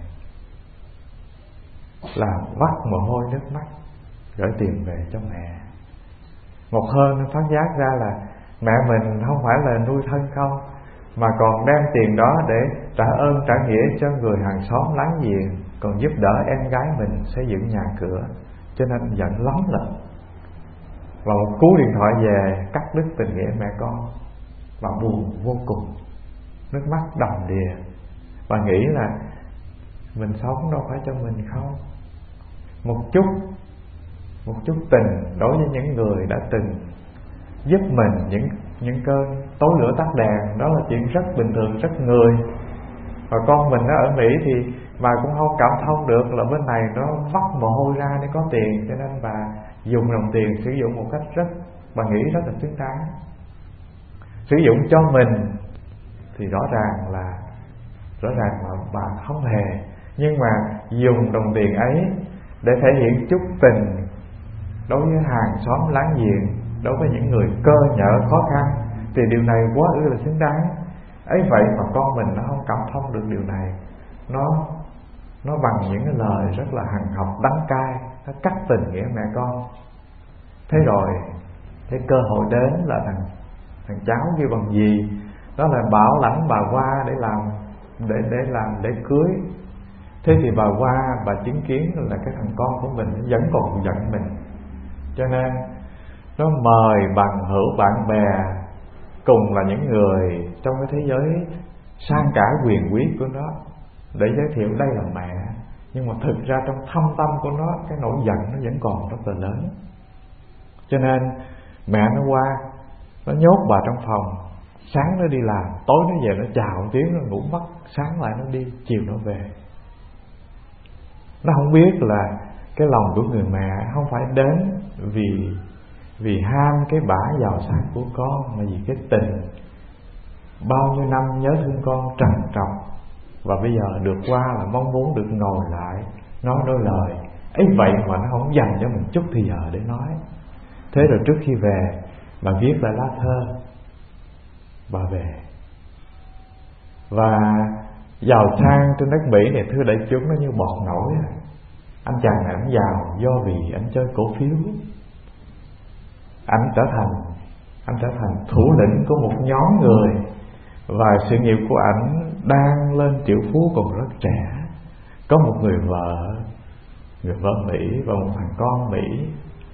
làm vắt mồ hôi nước mắt gửi tiền về cho mẹ. Một hôm nó phát giác ra là mẹ mình không phải là nuôi thân không, mà còn đem tiền đó để trả ơn trả nghĩa cho người hàng xóm láng giềng, còn giúp đỡ em gái mình xây dựng nhà cửa. Cho nên giận lắm lận. Và một cú điện thoại về cắt đứt tình nghĩa mẹ con. Và buồn vô cùng, nước mắt đầm đìa. Và nghĩ là mình sống đâu phải cho mình không. Một chút Một chút tình đối với những người đã từng giúp mình những những cơn tối lửa tắt đèn, đó là chuyện rất bình thường, rất người. Và con mình nó ở Mỹ thì mà cũng không cảm thông được là bên này nó vắt mồ hôi ra để có tiền, cho nên bà dùng đồng tiền sử dụng một cách rất, bà nghĩ rất là xứng đáng. Sử dụng cho mình thì rõ ràng là rõ ràng là bà không hề, nhưng mà dùng đồng tiền ấy để thể hiện chút tình đối với hàng xóm láng giềng, đối với những người cơ nhỡ khó khăn, thì điều này quá ư là xứng đáng. Ấy vậy mà con mình nó không cảm thông được điều này, nó nó bằng những cái lời rất là hằn học đắng cay, nó cắt tình nghĩa mẹ con. Thế rồi cái cơ hội đến là thằng thằng cháu kêu bằng gì đó là bảo lãnh bà qua để làm để để làm để cưới. Thế thì bà qua bà chứng kiến là cái thằng con của mình vẫn còn giận mình, cho nên nó mời bằng hữu bạn bè cùng là những người trong cái thế giới sang cả quyền quý của nó để giới thiệu đây là mẹ. Nhưng mà thực ra trong thâm tâm của nó, cái nỗi giận nó vẫn còn rất là lớn. Cho nên mẹ nó qua, nó nhốt bà trong phòng. Sáng nó đi làm, tối nó về nó chào một tiếng, nó ngủ mất. Sáng lại nó đi, chiều nó về. Nó không biết là cái lòng của người mẹ không phải đến vì vì ham cái bả giàu sang của con, mà vì cái tình bao nhiêu năm nhớ thương con trằn trọc, và bây giờ được qua là mong muốn được ngồi lại nói đôi lời ấy. Vậy mà nó không dành cho mình chút thì giờ để nói. Thế rồi trước khi về, bà viết lại lá thơ, bà về. Và giàu sang trên đất Mỹ này, thưa đại chúng, nó như bọt nổi. Anh chàng này anh giàu do vì anh chơi cổ phiếu. Anh trở thành Anh trở thành thủ lĩnh của một nhóm người, và sự nghiệp của anh đang lên triệu phú còn rất trẻ. Có một người vợ Người vợ Mỹ và một thằng con Mỹ.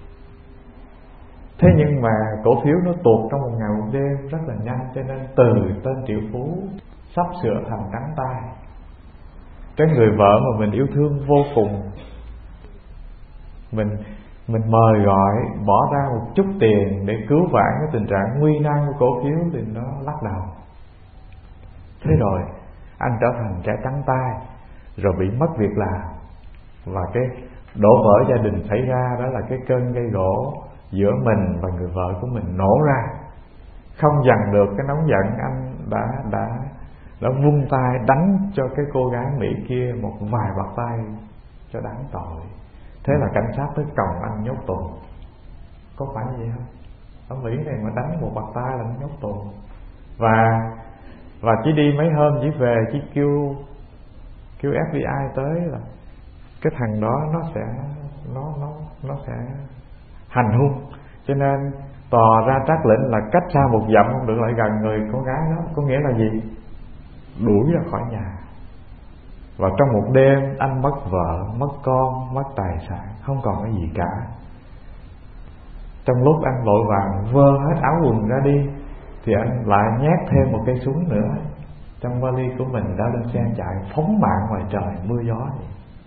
Thế nhưng mà cổ phiếu nó tuột trong một ngày một đêm rất là nhanh, cho nên từ tên triệu phú sắp sửa thành trắng tay. Cái người vợ mà mình yêu thương vô cùng, Mình mình mời gọi bỏ ra một chút tiền để cứu vãn cái tình trạng nguy nan của cổ phiếu, thì nó lắc đầu. Thế rồi anh trở thành kẻ trắng tay, rồi bị mất việc làm. Và cái đổ vỡ gia đình xảy ra, đó là cái cơn gây gỗ giữa mình và người vợ của mình nổ ra. Không dằn được cái nóng giận, anh đã đã đã vung tay đánh cho cái cô gái Mỹ kia một vài bạt tay cho đáng tội. Thế là cảnh sát tới còng anh nhốt tù. Có phải vậy không? Ở Mỹ này mà đánh một bạt tay là nó nhốt tù. Và và chỉ đi mấy hôm chỉ về, chỉ kêu kêu ép bê i tới là cái thằng đó nó sẽ nó nó nó sẽ hành hung. Cho nên tòa ra trác lệnh là cách xa một dặm không được lại gần người con gái đó. Có nghĩa là gì? Đuổi ra khỏi nhà. Và trong một đêm anh mất vợ, mất con, mất tài sản, không còn cái gì cả. Trong lúc anh vội vàng vơ hết áo quần ra đi thì anh lại nhét thêm một cây súng nữa trong vali của mình, đã lên xe chạy phóng mạng ngoài trời mưa gió vậy.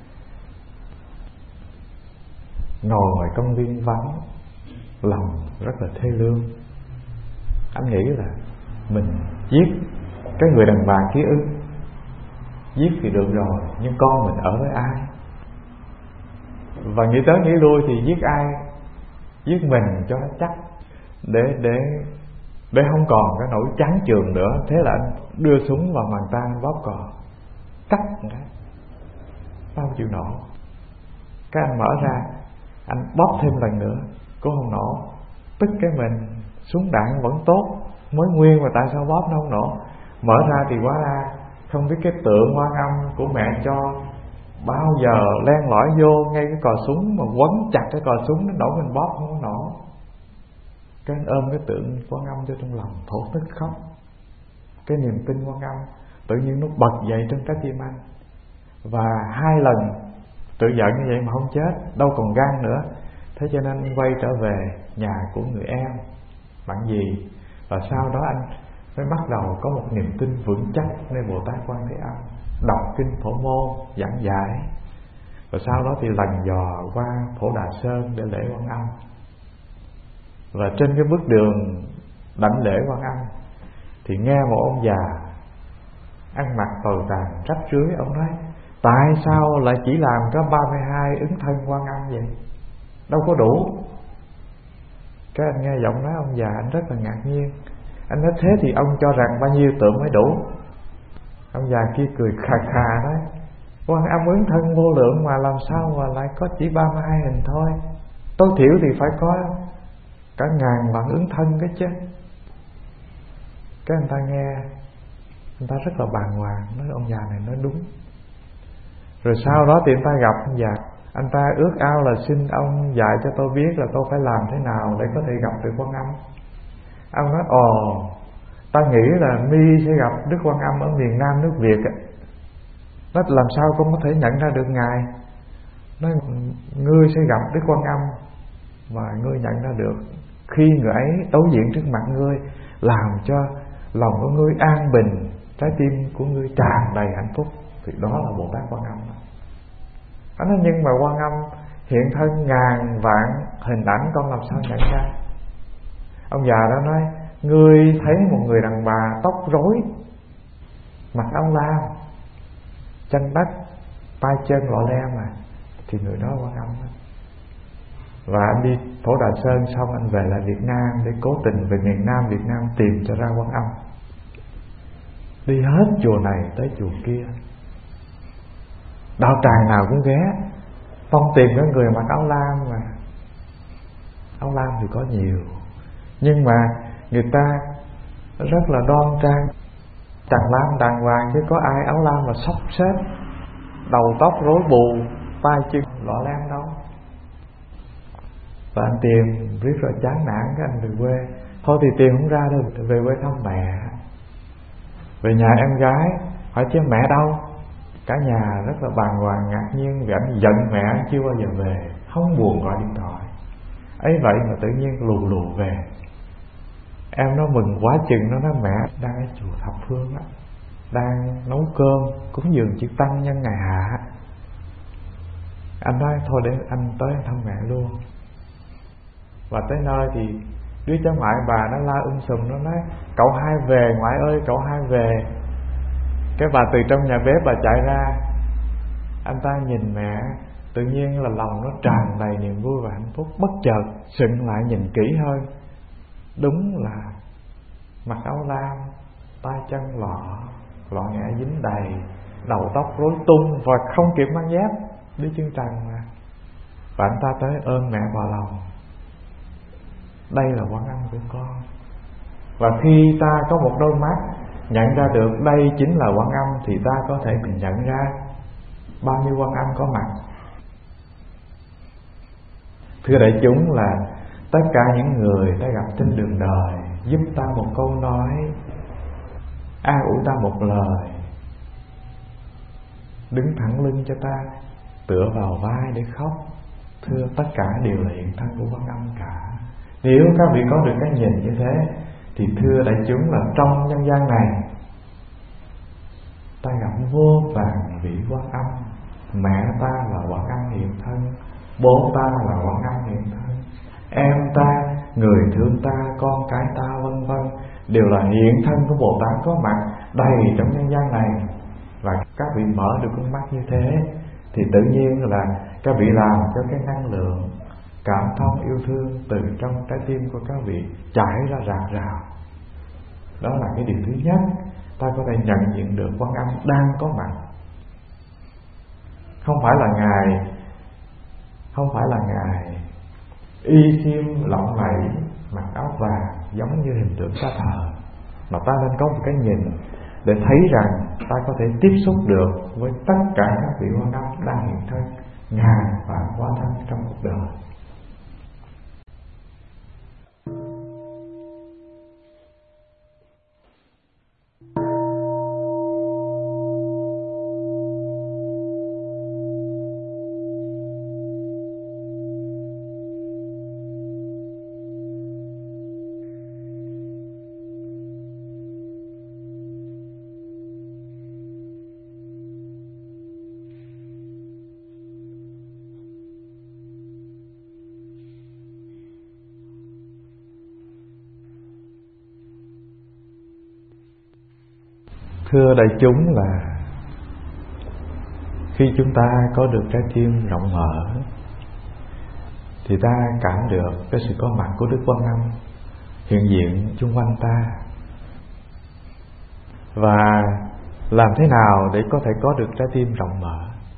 Ngồi ngoài công viên vắng, lòng rất là thê lương. Anh nghĩ là mình giết cái người đàn bà kia ư? Giết thì được rồi, nhưng con mình ở với ai? Và nghĩ tới nghĩ lui thì giết ai? Giết mình cho nó chắc, để để để không còn cái nỗi chán chường nữa. Thế là anh đưa súng vào màn tan bóp cò, cắt cái không chịu nổ. Cái anh mở ra, anh bóp thêm lần nữa cũng không nổ. Tức cái mình súng đạn vẫn tốt, mới nguyên mà tại sao bóp nó không nổ? Mở ra thì quá ra không biết cái tượng Quan Âm của mẹ cho bao giờ len lỏi vô ngay cái cò súng mà quấn chặt cái cò súng, nó nổ mình bóp không có nổ. Cái anh ôm cái tượng Quan Âm cho trong lòng, thổ tức khóc. Cái niềm tin Quan Âm tự nhiên nó bật dậy trong trái tim anh. Và hai lần tự giận như vậy mà không chết, đâu còn gan nữa. Thế cho nên anh quay trở về nhà của người em bạn gì. Và sau đó anh mới bắt đầu có một niềm tin vững chắc nơi Bồ Tát Quan Thế Âm, đọc kinh Phổ Môn giảng giải. Và sau đó thì lần dò qua Phổ Đà Sơn để lễ Quan Âm. Và trên cái bước đường đảnh lễ Quan Âm thì nghe một ông già ăn mặc tồi tàn rách rưới. Ông nói: tại sao lại chỉ làm có ba mươi hai ứng thân Quan Âm vậy? Đâu có đủ. Cái anh nghe giọng nói ông già, anh rất là ngạc nhiên. Anh nói: thế thì ông cho rằng bao nhiêu tượng mới đủ? Ông già kia cười khà khà nói: Quan Âm ứng thân vô lượng mà, làm sao mà lại có chỉ ba mươi hai hình thôi? Tối thiểu thì phải có cả ngàn vạn ứng thân cái chứ. Cái anh ta nghe, anh ta rất là bàng hoàng, nói ông già này nói đúng. Rồi sau đó thì anh ta gặp ông già, anh ta ước ao là xin ông dạy cho tôi biết là tôi phải làm thế nào để có thể gặp được Quan Âm. Ông nói: ồ, ta nghĩ là mi sẽ gặp Đức Quan Âm ở miền Nam nước Việt. Nói: làm sao con có thể nhận ra được Ngài? Nói: ngươi sẽ gặp Đức Quan Âm mà ngươi nhận ra được khi người ấy đối diện trước mặt ngươi, làm cho lòng của ngươi an bình, trái tim của ngươi tràn đầy hạnh phúc, thì đó là Bồ Tát Quan Âm. Anh nói: nhưng mà Quan Âm hiện thân ngàn vạn hình ảnh, con làm sao nhận ra? Ông già đó nói: ngươi thấy một người đàn bà tóc rối, mặc áo lam, chân đất, tay chân lọ lem mà, thì người đó Quan Âm đó. Và anh đi Phổ Đà Sơn xong anh về lại Việt Nam để cố tình về miền Nam Việt Nam tìm cho ra Quan Âm. Đi hết chùa này tới chùa kia, đạo tràng nào cũng ghé, không tìm cái người mặc áo lam mà. Áo lam thì có nhiều, nhưng mà người ta rất là đoan trang, tràng lam đàng hoàng, chứ có ai áo lam mà xốc xếch, đầu tóc rối bù, tay chân lọ lem đâu. Và anh tìm riết rồi chán nản, cái anh về quê. Thôi thì tìm không ra đâu, về quê thăm mẹ. Về nhà em gái hỏi: chứ mẹ đâu? Cả nhà rất là bàng hoàng ngạc nhiên, vì anh giận mẹ, anh chưa bao giờ về, không buồn gọi điện thoại. Ấy vậy mà tự nhiên lù lù về. Em nó mừng quá chừng, nó nói: mẹ đang ở chùa Thập Phương á, đang nấu cơm cúng dường chư tăng nhân ngày hạ. Anh nói: thôi để anh tới thăm mẹ luôn. Và tới nơi thì đứa cháu ngoại bà nó la um sùm, nó nói: cậu hai về, ngoại ơi cậu hai về. Cái bà từ trong nhà bếp bà chạy ra. Anh ta nhìn mẹ, tự nhiên là lòng nó tràn đầy niềm vui và hạnh phúc. Bất chợt sững lại nhìn kỹ hơn, đúng là mặc áo lam, tay chân lọ lọ nhẹ dính đầy, đầu tóc rối tung và không kịp mang dép, đi chân trần mà. Và anh ta tới ôm mẹ vào lòng: đây là Quan Âm của con. Và khi ta có một đôi mắt nhận ra được đây chính là Quan Âm, thì ta có thể mình nhận ra bao nhiêu Quan Âm có mặt. Thưa đại chúng, là tất cả những người đã gặp trên đường đời giúp ta một câu nói, an ủi ta một lời, đứng thẳng lưng cho ta, tựa vào vai để khóc. Thưa, tất cả đều là hiện thân của Quan Âm cả. Nếu các vị có được cái nhìn như thế thì thưa đại chúng là trong nhân gian này ta gặp vô vàn vị Quan Âm. Mẹ ta là Quan Âm hiện thân, bố ta là Quan Âm hiện thân, em ta, người thương ta, con cái ta vân vân, đều là hiện thân của Bồ Tát có mặt đầy trong nhân gian này. Và các vị mở được con mắt như thế thì tự nhiên là các vị làm cho cái năng lượng cảm thông yêu thương từ trong trái tim của các vị chảy ra rạc rào. Đó là cái điều thứ nhất, ta có thể nhận diện được Quan Âm đang có mặt. Không phải là Ngài Không phải là Ngài y xiêm lộng lẫy, mặc áo vàng giống như hình tượng ta thờ, mà ta nên có một cái nhìn để thấy rằng ta có thể tiếp xúc được với tất cả các vị Quan Âm đang hiện thân ngàn vạn hóa thân trong cuộc đời. Thưa đại chúng là khi chúng ta có được trái tim rộng mở thì ta cảm được cái sự có mặt của Đức Quan Âm hiện diện xung quanh ta. Và làm thế nào để có thể có được trái tim rộng mở?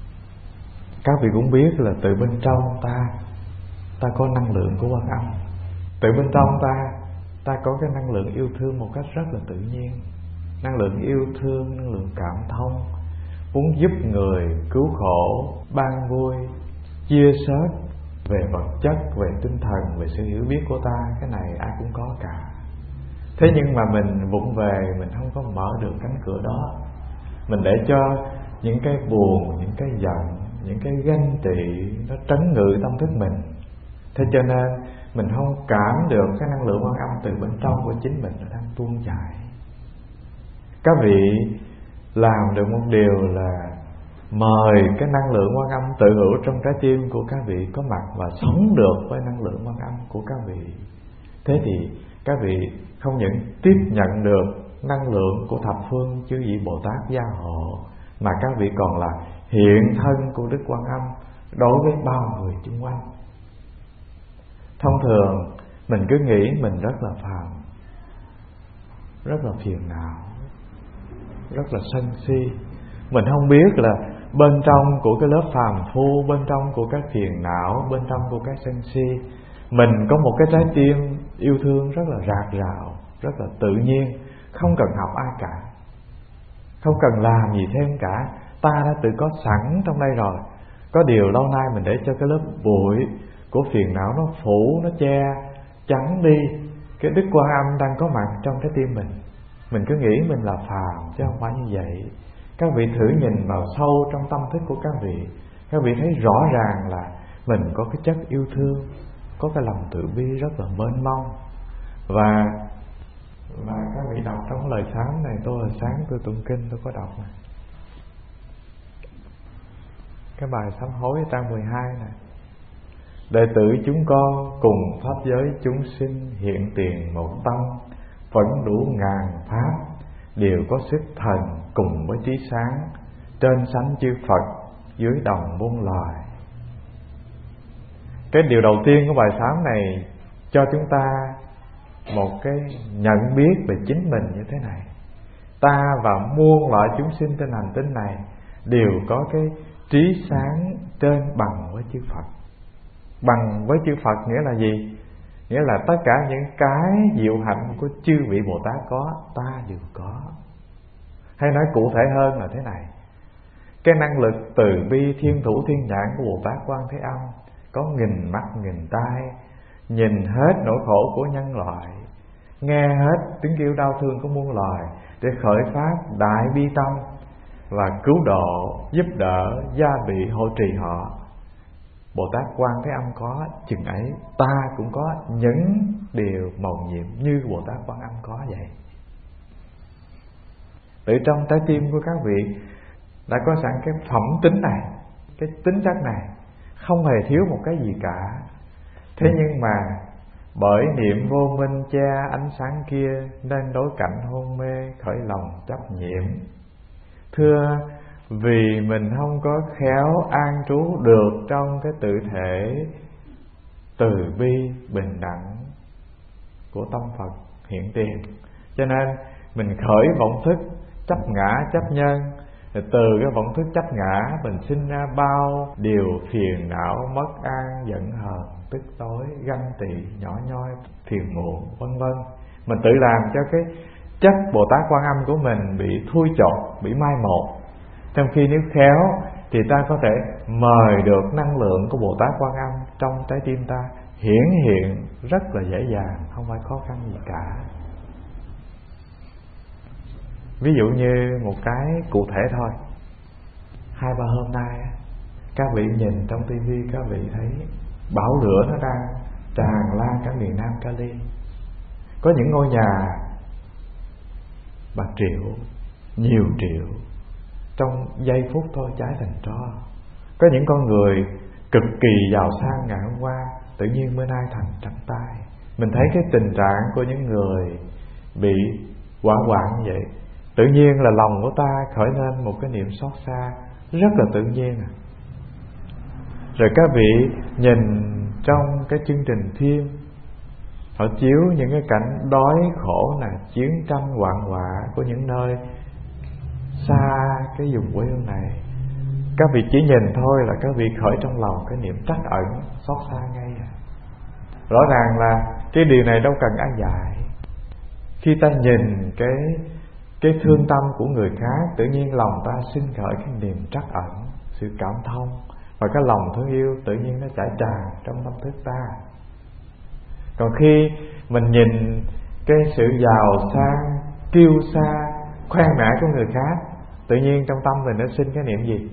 Các vị cũng biết là từ bên trong ta ta có năng lượng của Quan Âm. Từ bên trong ta ta có cái năng lượng yêu thương một cách rất là tự nhiên. Năng lượng yêu thương, năng lượng cảm thông, muốn giúp người, cứu khổ, ban vui, chia sớt về vật chất, về tinh thần, về sự hiểu biết của ta. Cái này ai cũng có cả. Thế nhưng mà mình vụng về, mình không có mở được cánh cửa đó. Mình để cho những cái buồn, những cái giận, những cái ganh tị nó trấn ngự tâm thức mình. Thế cho nên mình không cảm được cái năng lượng Quan Âm từ bên trong của chính mình nó đang tuôn chảy. Các vị làm được một điều là mời cái năng lượng Quan Âm tự hữu trong trái tim của các vị có mặt và sống được với năng lượng Quan Âm của các vị. Thế thì các vị không những tiếp nhận được năng lượng của thập phương chư vị Bồ Tát gia hộ, mà các vị còn là hiện thân của Đức Quan Âm đối với bao người xung quanh. Thông thường mình cứ nghĩ mình rất là phàm, rất là phiền não, rất là sân si. Mình không biết là bên trong của cái lớp phàm phu, bên trong của các phiền não, bên trong của các sân si, mình có một cái trái tim yêu thương rất là rạc rào, rất là tự nhiên, không cần học ai cả, không cần làm gì thêm cả. Ta đã tự có sẵn trong đây rồi. Có điều lâu nay mình để cho cái lớp bụi của phiền não nó phủ, nó che chắn đi cái Đức Quan Âm đang có mặt trong trái tim mình. Mình cứ nghĩ mình là phàm chứ không phải như vậy. Các vị thử nhìn vào sâu trong tâm thức của các vị, các vị thấy rõ ràng là mình có cái chất yêu thương, có cái lòng từ bi rất là mênh mông. Và và các vị đọc trong lời sám này, tôi hồi sáng tôi tụng kinh tôi có đọc này, cái bài sám hối trang mười hai này: đệ tử chúng con cùng pháp giới chúng sinh hiện tiền một tâm, vẫn đủ ngàn pháp, đều có sức thần cùng với trí sáng, trên sánh chư Phật, dưới đồng muôn loài. Cái điều đầu tiên của bài sám này cho chúng ta một cái nhận biết về chính mình như thế này: ta và muôn loại chúng sinh trên hành tinh này đều có cái trí sáng trên bằng với chư Phật. Bằng với chư Phật nghĩa là gì? Nghĩa là tất cả những cái diệu hạnh của chư vị Bồ Tát có, ta đều có. Hay nói cụ thể hơn là thế này: cái năng lực từ bi thiên thủ thiên nhãn của Bồ Tát Quan Thế Âm có nghìn mắt nghìn tai, nhìn hết nỗi khổ của nhân loại, nghe hết tiếng kêu đau thương của muôn loài, để khởi phát đại bi tâm là cứu độ, giúp đỡ, gia bị, hộ trì họ. Bồ Tát Quan Thế Âm có chừng ấy, ta cũng có những điều mầu nhiệm như Bồ Tát Quan Âm có vậy. Từ trong trái tim của các vị đã có sẵn cái phẩm tính này, cái tính chất này, không hề thiếu một cái gì cả. Thế nhưng mà bởi niệm vô minh che ánh sáng kia, nên đối cảnh hôn mê khởi lòng chấp nhiễm. Thưa, vì mình không có khéo an trú được trong cái tự thể từ bi bình đẳng của tâm Phật hiện tiền, cho nên mình khởi vọng thức chấp ngã chấp nhân. Từ cái vọng thức chấp ngã mình sinh ra bao điều phiền não, mất an, giận hờn, tức tối, ganh tị, nhỏ nhoi, phiền muộn, vân vân. Mình tự làm cho cái chất Bồ Tát Quan Âm của mình bị thui chột, bị mai một. Trong khi nếu khéo thì ta có thể mời được năng lượng của Bồ Tát Quan Âm trong trái tim ta hiển hiện rất là dễ dàng, không phải khó khăn gì cả. Ví dụ như một cái cụ thể thôi. Hai ba hôm nay các vị nhìn trong tivi, các vị thấy bão lửa nó đang tràn lan cả miền Nam Cali. Có những ngôi nhà bạc triệu, nhiều triệu, trong giây phút thôi cháy thành tro. Có những con người cực kỳ giàu sang ngày hôm qua, tự nhiên bữa nay thành trắng tay. Mình thấy cái tình trạng của những người bị hỏa hoạn như vậy, tự nhiên là lòng của ta khởi lên một cái niềm xót xa rất là tự nhiên. Rồi các vị nhìn trong cái chương trình phim, họ chiếu những cái cảnh đói khổ nè, chiến tranh hoạn họa của những nơi xa cái vùng quê hương này. Các vị chỉ nhìn thôi là các vị khởi trong lòng cái niệm trắc ẩn, xót xa ngay. Rõ ràng là cái điều này đâu cần ai dạy. Khi ta nhìn cái cái thương tâm của người khác, tự nhiên lòng ta sinh khởi cái niềm trắc ẩn, sự cảm thông, và cái lòng thương yêu tự nhiên nó chảy tràn trong tâm thức ta. Còn khi mình nhìn cái sự giàu sang, kiêu sa, khoe mẽ của người khác, tự nhiên trong tâm mình nó sinh cái niệm gì?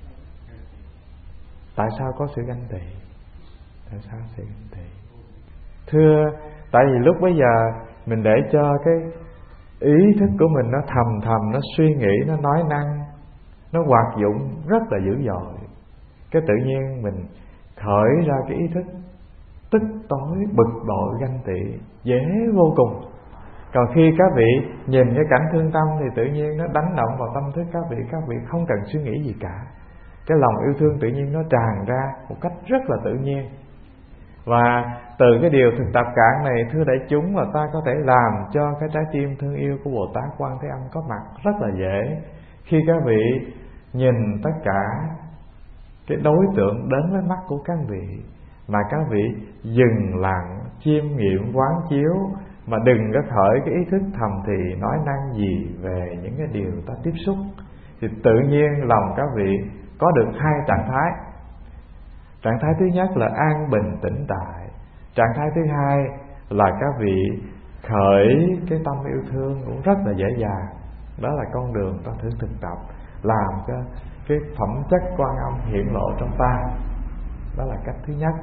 Tại sao có sự ganh tị? Tại sao sự ganh tị? Thưa, tại vì lúc bấy giờ mình để cho cái ý thức của mình nó thầm thầm, nó suy nghĩ, nó nói năng, nó hoạt dụng rất là dữ dội. Cái tự nhiên mình khởi ra cái ý thức tức tối, bực bội, ganh tị dễ vô cùng. Còn khi các vị nhìn cái cảnh thương tâm thì tự nhiên nó đánh động vào tâm thức các vị. Các vị không cần suy nghĩ gì cả. Cái lòng yêu thương tự nhiên nó tràn ra một cách rất là tự nhiên. Và từ cái điều thực tập cạn này, thưa đại chúng, là ta có thể làm cho cái trái tim thương yêu của Bồ Tát Quan Thế Âm có mặt rất là dễ. Khi các vị nhìn tất cả cái đối tượng đến với mắt của các vị, mà các vị dừng lặng, chiêm nghiệm, quán chiếu, mà đừng có khởi cái ý thức thầm thì nói năng gì về những cái điều ta tiếp xúc, thì tự nhiên lòng các vị có được hai trạng thái. Trạng thái thứ nhất là an bình tĩnh tại. Trạng thái thứ hai là các vị khởi cái tâm yêu thương cũng rất là dễ dàng. Đó là con đường ta thử thực tập, làm cho cái phẩm chất Quan Âm hiện lộ trong ta. Đó là cách thứ nhất.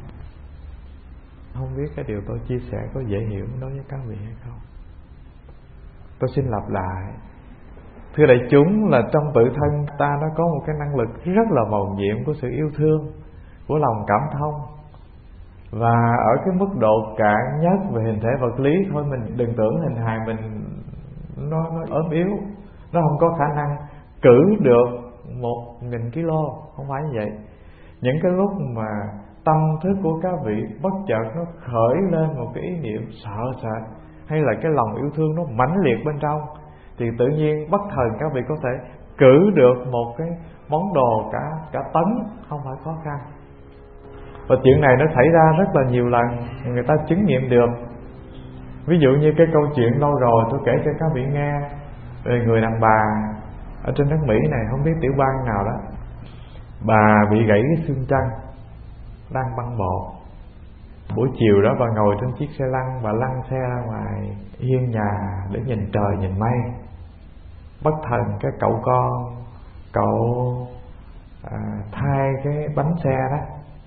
Không biết cái điều tôi chia sẻ có dễ hiểu đối với các vị hay không? Tôi xin lặp lại. Thưa đại chúng, là trong tự thân ta nó có một cái năng lực rất là mầu nhiệm của sự yêu thương, của lòng cảm thông. Và ở cái mức độ cạn nhất về hình thể vật lý thôi, mình đừng tưởng hình hài mình nó, nó ốm yếu, nó không có khả năng cử được một nghìn kg, không phải như vậy. Những cái lúc mà tâm thức của các vị bất chợt nó khởi lên một cái ý niệm sợ sệt, hay là cái lòng yêu thương nó mãnh liệt bên trong, thì tự nhiên bất thần các vị có thể cử được một cái món đồ cả cả tấn, không phải khó khăn. Và chuyện này nó xảy ra rất là nhiều lần, người ta chứng nghiệm được. Ví dụ như cái câu chuyện lâu rồi tôi kể cho các vị nghe về người đàn bà ở trên đất Mỹ này, không biết tiểu bang nào đó. Bà bị gãy cái xương chân, đang băng bột. Buổi chiều đó bà ngồi trên chiếc xe lăn, bà lăn xe ra ngoài hiên nhà để nhìn trời nhìn mây. Bất thần cái cậu con cậu à, thay cái bánh xe đó,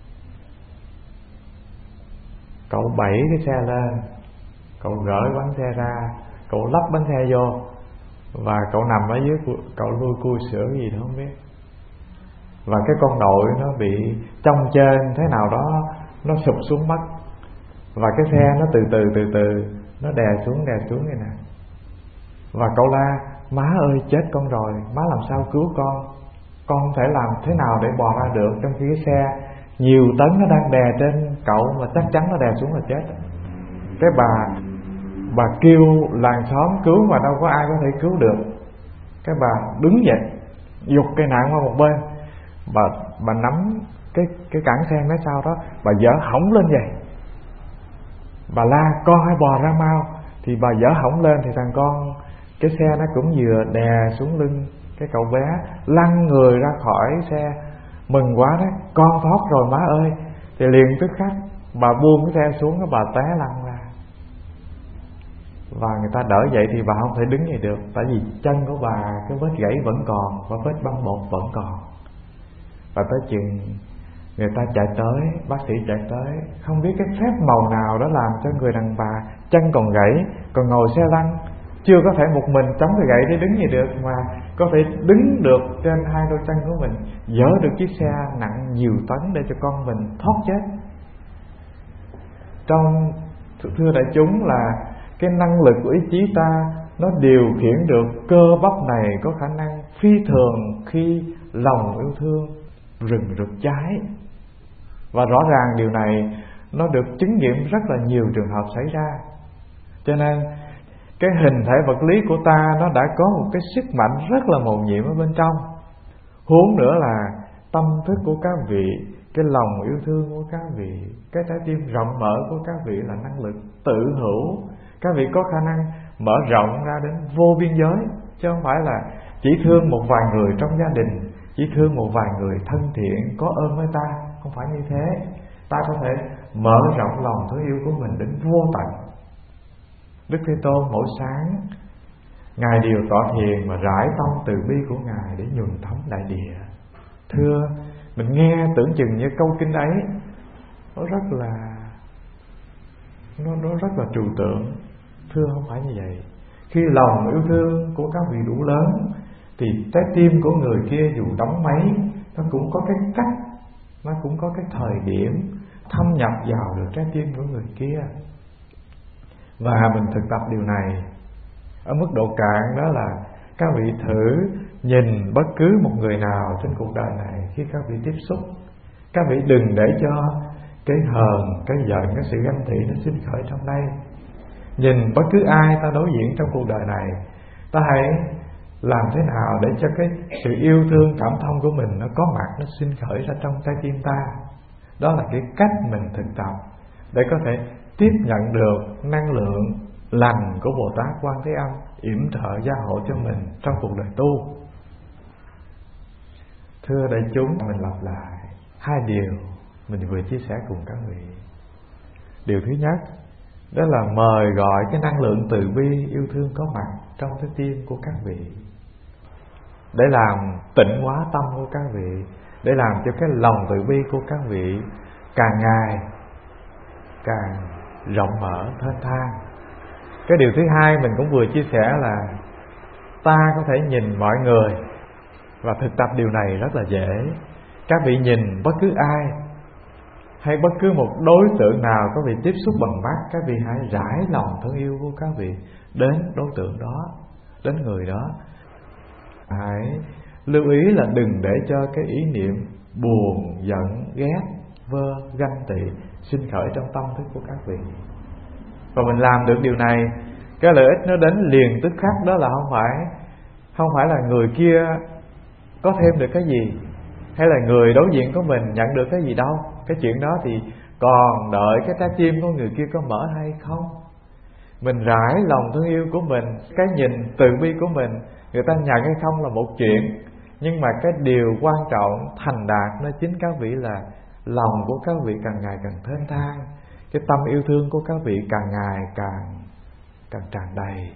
cậu bẩy cái xe lên, cậu gỡ bánh xe ra, cậu lắp bánh xe vô, và cậu nằm ở dưới, cậu lui cui sữa gì đó không biết. Và cái con đội nó bị trong trên thế nào đó, nó sụp xuống mất, và cái xe nó từ từ từ từ nó đè xuống đè xuống vậy nè. Và cậu la: má ơi chết con rồi, má làm sao cứu con, con không thể làm thế nào để bò ra được, trong khi cái xe nhiều tấn nó đang đè trên cậu, mà chắc chắn nó đè xuống là chết. Cái bà bà kêu làng xóm cứu mà đâu có ai có thể cứu được. Cái bà đứng dậy giục cây nạn qua một bên, bà bà nắm cái cái cẳng xe phía sau đó, bà dở hỏng lên vậy. Bà la: con hãy bò ra mau. Thì bà dở hỏng lên thì thằng con, cái xe nó cũng vừa đè xuống lưng cái cậu bé, lăn người ra khỏi xe. Mừng quá đấy, con thoát rồi má ơi. Thì liền tức khắc bà buông cái xe xuống, cái bà té lăn ra. Và người ta đỡ dậy thì bà không thể đứng dậy được, tại vì chân của bà cái vết gãy vẫn còn, và vết băng bột vẫn còn. Và tới chừng người ta chạy tới, bác sĩ chạy tới, không biết cái phép màu nào đó làm cho người đàn bà chân còn gãy, còn ngồi xe lăn, chưa có thể một mình chống cái gãy để đứng dậy được, mà có thể đứng được trên hai đôi chân của mình, dỡ được chiếc xe nặng nhiều tấn để cho con mình thoát chết. Trong thưa đại chúng là cái năng lực của ý chí ta nó điều khiển được cơ bắp này có khả năng phi thường khi lòng yêu thương rừng rực cháy. Và rõ ràng điều này nó được chứng nghiệm rất là nhiều trường hợp xảy ra. Cho nên cái hình thể vật lý của ta nó đã có một cái sức mạnh rất là mầu nhiệm ở bên trong. Huống nữa là tâm thức của các vị, cái lòng yêu thương của các vị, cái trái tim rộng mở của các vị là năng lực tự hữu. Các vị có khả năng mở rộng ra đến vô biên giới, chứ không phải là chỉ thương một vài người trong gia đình, chỉ thương một vài người thân thiện có ơn với ta. Không phải như thế. Ta có thể mở rộng lòng thương yêu của mình đến vô tận. Đức Thế Tôn mỗi sáng Ngài đều tọa thiền và rải tâm từ bi của Ngài để nhuần thấm đại địa. Thưa, mình nghe tưởng chừng như câu kinh ấy nó rất là nó, nó rất là trừu tượng. Thưa, không phải như vậy. Khi lòng yêu thương của các vị đủ lớn thì trái tim của người kia dù đóng máy, nó cũng có cái cách, nó cũng có cái thời điểm thâm nhập vào được trái tim của người kia. Và mình thực tập điều này ở mức độ cạn, đó là các vị thử nhìn bất cứ một người nào trên cuộc đời này, khi các vị tiếp xúc, các vị đừng để cho cái hờn, cái giận, cái sự ganh tị nó sinh khởi trong đây. Nhìn bất cứ ai ta đối diện trong cuộc đời này, ta hãy làm thế nào để cho cái sự yêu thương cảm thông của mình nó có mặt, nó sinh khởi ra trong trái tim ta. Đó là cái cách mình thực tập để có thể tiếp nhận được năng lượng lành của Bồ Tát Quan Thế Âm yểm trợ gia hộ cho mình trong cuộc đời tu. Thưa đại chúng, mình lặp lại hai điều mình vừa chia sẻ cùng các vị. Điều thứ nhất, đó là mời gọi cái năng lượng từ bi yêu thương có mặt trong trái tim của các vị, để làm tịnh hóa tâm của các vị, để làm cho cái lòng từ bi của các vị càng ngày càng rộng mở, thênh thang. Cái điều thứ hai mình cũng vừa chia sẻ là ta có thể nhìn mọi người, và thực tập điều này rất là dễ. Các vị nhìn bất cứ ai hay bất cứ một đối tượng nào các vị tiếp xúc bằng mắt, các vị hãy rải lòng thương yêu của các vị đến đối tượng đó, đến người đó. Hãy lưu ý là đừng để cho cái ý niệm buồn, giận, ghét, vơ, ganh tị sinh khởi trong tâm thức của các vị. Và mình làm được điều này, cái lợi ích nó đến liền tức khắc. Đó là không phải Không phải là người kia có thêm được cái gì, hay là người đối diện của mình nhận được cái gì đâu. Cái chuyện đó thì còn đợi cái trái tim của người kia có mở hay không. Mình rải lòng thương yêu của mình, cái nhìn từ bi của mình, người ta nhận hay không là một chuyện. Nhưng mà cái điều quan trọng thành đạt nó chính các vị là lòng của các vị càng ngày càng thênh thang, cái tâm yêu thương của các vị càng ngày càng càng tràn đầy.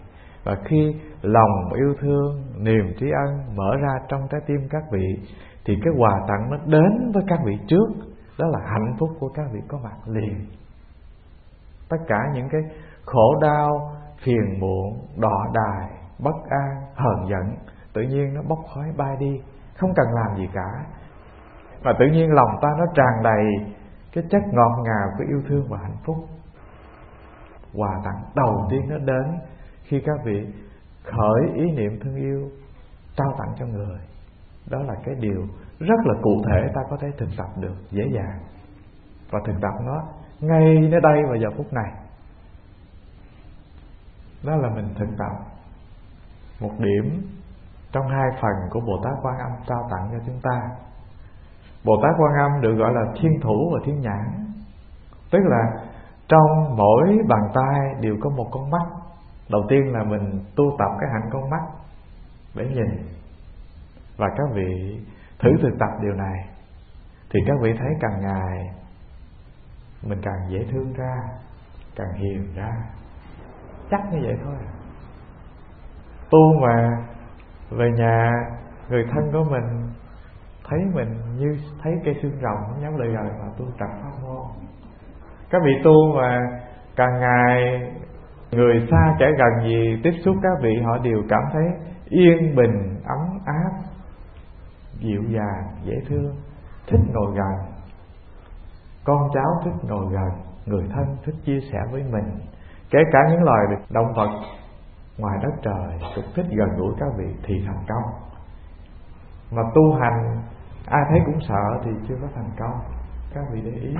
Và khi lòng yêu thương, niềm tri ân mở ra trong trái tim các vị, thì cái quà tặng nó đến với các vị trước. Đó là hạnh phúc của các vị có mặt liền. Tất cả những cái khổ đau, phiền muộn, đọa đài, bất an, hờn giận, tự nhiên nó bốc khói bay đi, không cần làm gì cả. Mà tự nhiên lòng ta nó tràn đầy cái chất ngọt ngào của yêu thương và hạnh phúc. Quà tặng đầu tiên nó đến khi các vị khởi ý niệm thương yêu, trao tặng cho người. Đó là cái điều rất là cụ thể ta có thể thực tập được dễ dàng. Và thực tập nó ngay nơi đây vào giờ phút này. Đó là mình thực tập một điểm trong hai phần của Bồ Tát Quan Âm trao tặng cho chúng ta. Bồ Tát Quan Âm được gọi là thiên thủ và thiên nhãn, tức là trong mỗi bàn tay đều có một con mắt. Đầu tiên là mình tu tập cái hạnh con mắt để nhìn. Và các vị thử thực tập điều này, thì các vị thấy càng ngày mình càng dễ thương ra, càng hiền ra. Chắc như vậy thôi. Tu mà về nhà người thân của mình thấy mình như thấy cây xương rồng, không dám lời gọi mà tu tập pháp môn. Các vị tu mà càng ngày người xa kẻ gần gì tiếp xúc các vị, họ đều cảm thấy yên bình, ấm áp, dịu dàng, dễ thương, thích ngồi gần. Con cháu thích ngồi gần, người thân thích chia sẻ với mình. Kể cả những loài động vật ngoài đất trời cũng thích gần gũi các vị thì thành công. Mà tu hành ai thấy cũng sợ thì chưa có thành công. Các vị để ý,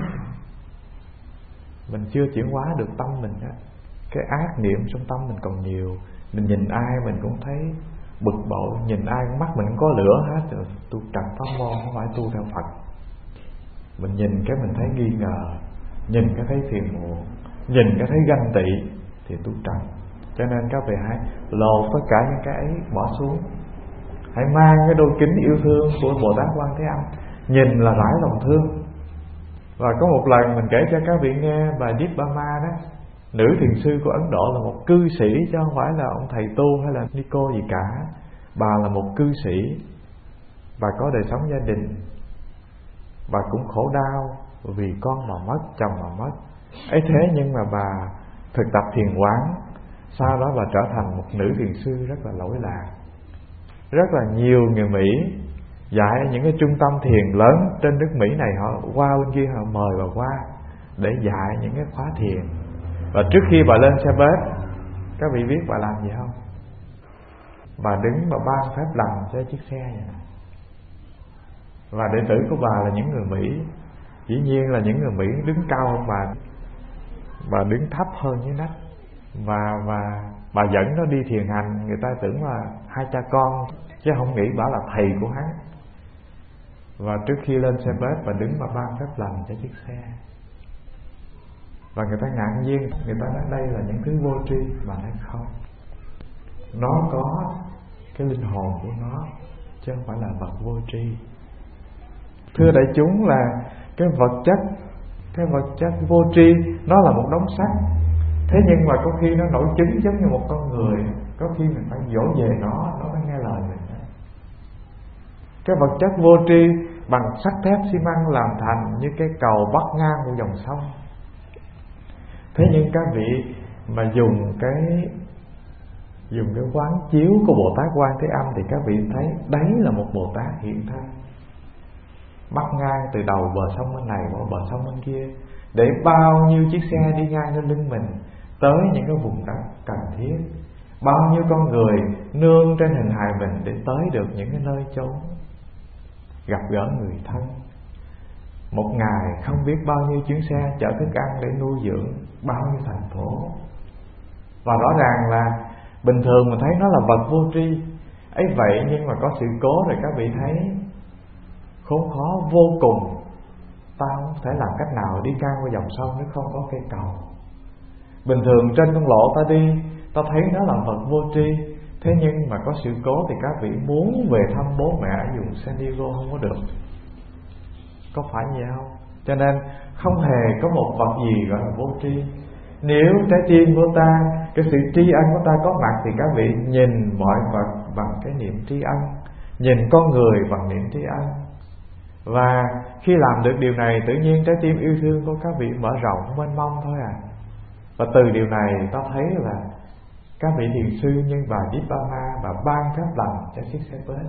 mình chưa chuyển hóa được tâm mình đó. Cái ác niệm trong tâm mình còn nhiều. Mình nhìn ai mình cũng thấy bực bội, nhìn ai mắt mình cũng có lửa hết. Rồi tu trần pháp môn không phải tu theo Phật. Mình nhìn cái mình thấy nghi ngờ, nhìn cái thấy phiền muộn, nhìn cái thấy ganh tị thì tu trần. Cho nên các vị hãy lột tất cả những cái ấy bỏ xuống. Hãy mang cái đôi kính yêu thương của Bồ Tát Quan Thế Âm, nhìn là rải lòng thương. Và có một lần mình kể cho các vị nghe bài Dibbama đó. Nữ thiền sư của Ấn Độ là một cư sĩ, chứ không phải là ông thầy tu hay là ni cô gì cả. Bà là một cư sĩ, bà có đời sống gia đình, bà cũng khổ đau vì con mà mất, chồng mà mất. Ấy thế nhưng mà bà thực tập thiền quán, sau đó bà trở thành một nữ thiền sư rất là lỗi lạc. Rất là nhiều người Mỹ dạy những cái trung tâm thiền lớn trên nước Mỹ này, họ qua bên kia họ mời bà qua để dạy những cái khóa thiền. Và trước khi bà lên xe bếp, các vị biết bà làm gì không? Bà đứng bà ban phép lành cho chiếc xe vậy. Và đệ tử của bà là những người Mỹ. Dĩ nhiên là những người Mỹ đứng cao hơn bà, bà đứng thấp hơn với nách. Và, và bà dẫn nó đi thiền hành. Người ta tưởng là hai cha con, chứ không nghĩ bà là thầy của hắn. Và trước khi lên xe bếp, bà đứng bà ban phép lành cho chiếc xe. Và người ta ngạc nhiên, người ta nói đây là những thứ vô tri. Mà nói không, nó có cái linh hồn của nó, chứ không phải là vật vô tri. Thưa đại chúng, là cái vật chất, cái vật chất vô tri nó là một đống sắt. Thế nhưng mà có khi nó nổi chứng giống như một con người. Có khi mình phải dỗ về nó, nó mới nghe lời mình. Cái vật chất vô tri bằng sắt thép xi măng làm thành, như cái cầu bắc ngang một dòng sông. Thế nhưng các vị mà dùng cái dùng cái quán chiếu của Bồ Tát Quan Thế Âm, thì các vị thấy đấy là một Bồ Tát hiện thân, bắc ngang từ đầu bờ sông bên này qua bờ sông bên kia, để bao nhiêu chiếc xe đi ngang lên lưng mình tới những cái vùng đất cần thiết. Bao nhiêu con người nương trên hình hài mình để tới được những cái nơi chốn, gặp gỡ người thân. Một ngày không biết bao nhiêu chuyến xe chở thức ăn để nuôi dưỡng bao nhiêu thành phố. Và rõ ràng là bình thường mình thấy nó là vật vô tri ấy vậy, nhưng mà có sự cố rồi các vị thấy khốn khó vô cùng. Ta không thể làm cách nào đi ngang qua dòng sông nếu không có cây cầu. Bình thường trên con lộ ta đi, ta thấy nó là vật vô tri. Thế nhưng mà có sự cố thì các vị muốn về thăm bố mẹ ở vùng San Diego không có được. Có phải vậy không? Cho nên không hề có một vật gì gọi là vô tri. Nếu trái tim của ta cái sự tri ân của ta có mặt thì các vị nhìn mọi vật bằng cái niệm tri ân, nhìn con người bằng niệm tri ân. Và khi làm được điều này, tự nhiên trái tim yêu thương của các vị mở rộng mênh mông thôi à. Và từ điều này ta thấy là các vị thiền sư như bà Dippama, bà ban phép lành cho chiếc xe bến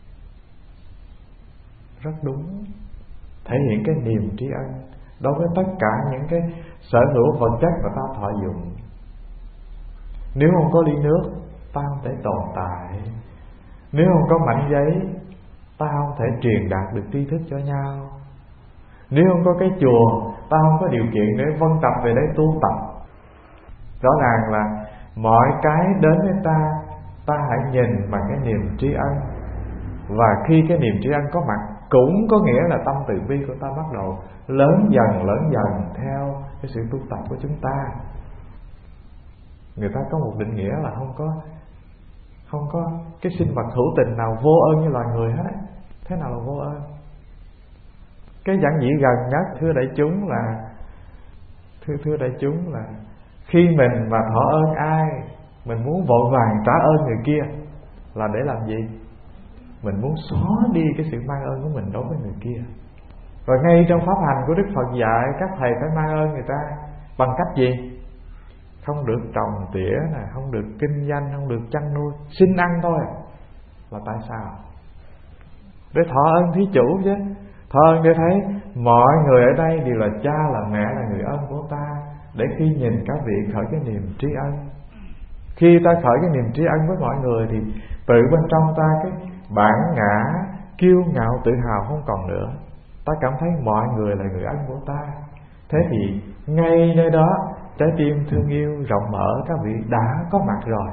rất đúng, thể hiện cái niềm tri ân đối với tất cả những cái sở hữu vật chất mà ta thọ dụng. Nếu không có ly nước, ta không thể tồn tại. Nếu không có mảnh giấy, ta không thể truyền đạt được tri thức cho nhau. Nếu không có cái chùa, ta không có điều kiện để vân tập về đây tu tập. Rõ ràng là mọi cái đến với ta, ta hãy nhìn bằng cái niềm tri ân. Và khi cái niềm tri ân có mặt, cũng có nghĩa là tâm từ bi của ta bắt đầu lớn dần lớn dần theo cái sự tu tập của chúng ta. Người ta có một định nghĩa là không có không có cái sinh vật hữu tình nào vô ơn như loài người hết. Thế nào là vô ơn? Cái giản dị gần nhất thưa đại chúng là thưa thưa đại chúng là khi mình mà thọ ơn ai, mình muốn vội vàng trả ơn người kia là để làm gì? Mình muốn xóa đi cái sự mang ơn của mình đối với người kia. Và ngay trong pháp hành của Đức Phật dạy các thầy phải mang ơn người ta bằng cách gì? Không được trồng tỉa này, không được kinh doanh, không được chăn nuôi, xin ăn thôi. Là tại sao? Để thọ ơn thí chủ chứ. Thọ ơn để thấy mọi người ở đây đều là cha, là mẹ, là người ơn của ta. Để khi nhìn các vị khởi cái niềm tri ân. Khi ta khởi cái niềm tri ân với mọi người thì tự bên trong ta cái bản ngã kiêu ngạo tự hào không còn nữa. Ta cảm thấy mọi người là người ân của ta. Thế thì ngay nơi đó trái tim thương yêu rộng mở các vị đã có mặt rồi.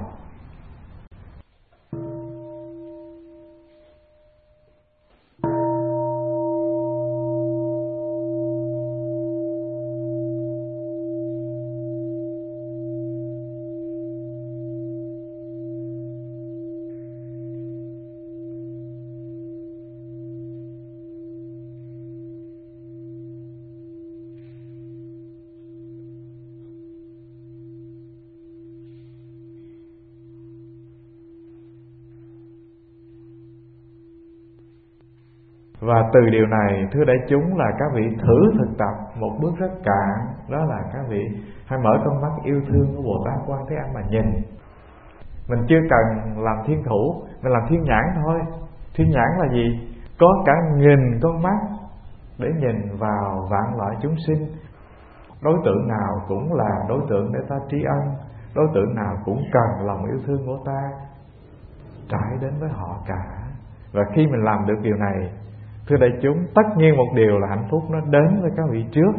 Và từ điều này thưa đại chúng là các vị thử thực tập một bước rất cạn. Đó là các vị hãy mở con mắt yêu thương của Bồ Tát Quan Thế Âm mà nhìn. Mình chưa cần làm thiên thủ, mình làm thiên nhãn thôi. Thiên nhãn là gì? Có cả nghìn con mắt để nhìn vào vạn loại chúng sinh. Đối tượng nào cũng là đối tượng để ta tri ân. Đối tượng nào cũng cần lòng yêu thương của ta trải đến với họ cả. Và khi mình làm được điều này, thưa đại chúng, tất nhiên một điều là hạnh phúc nó đến với các vị trước.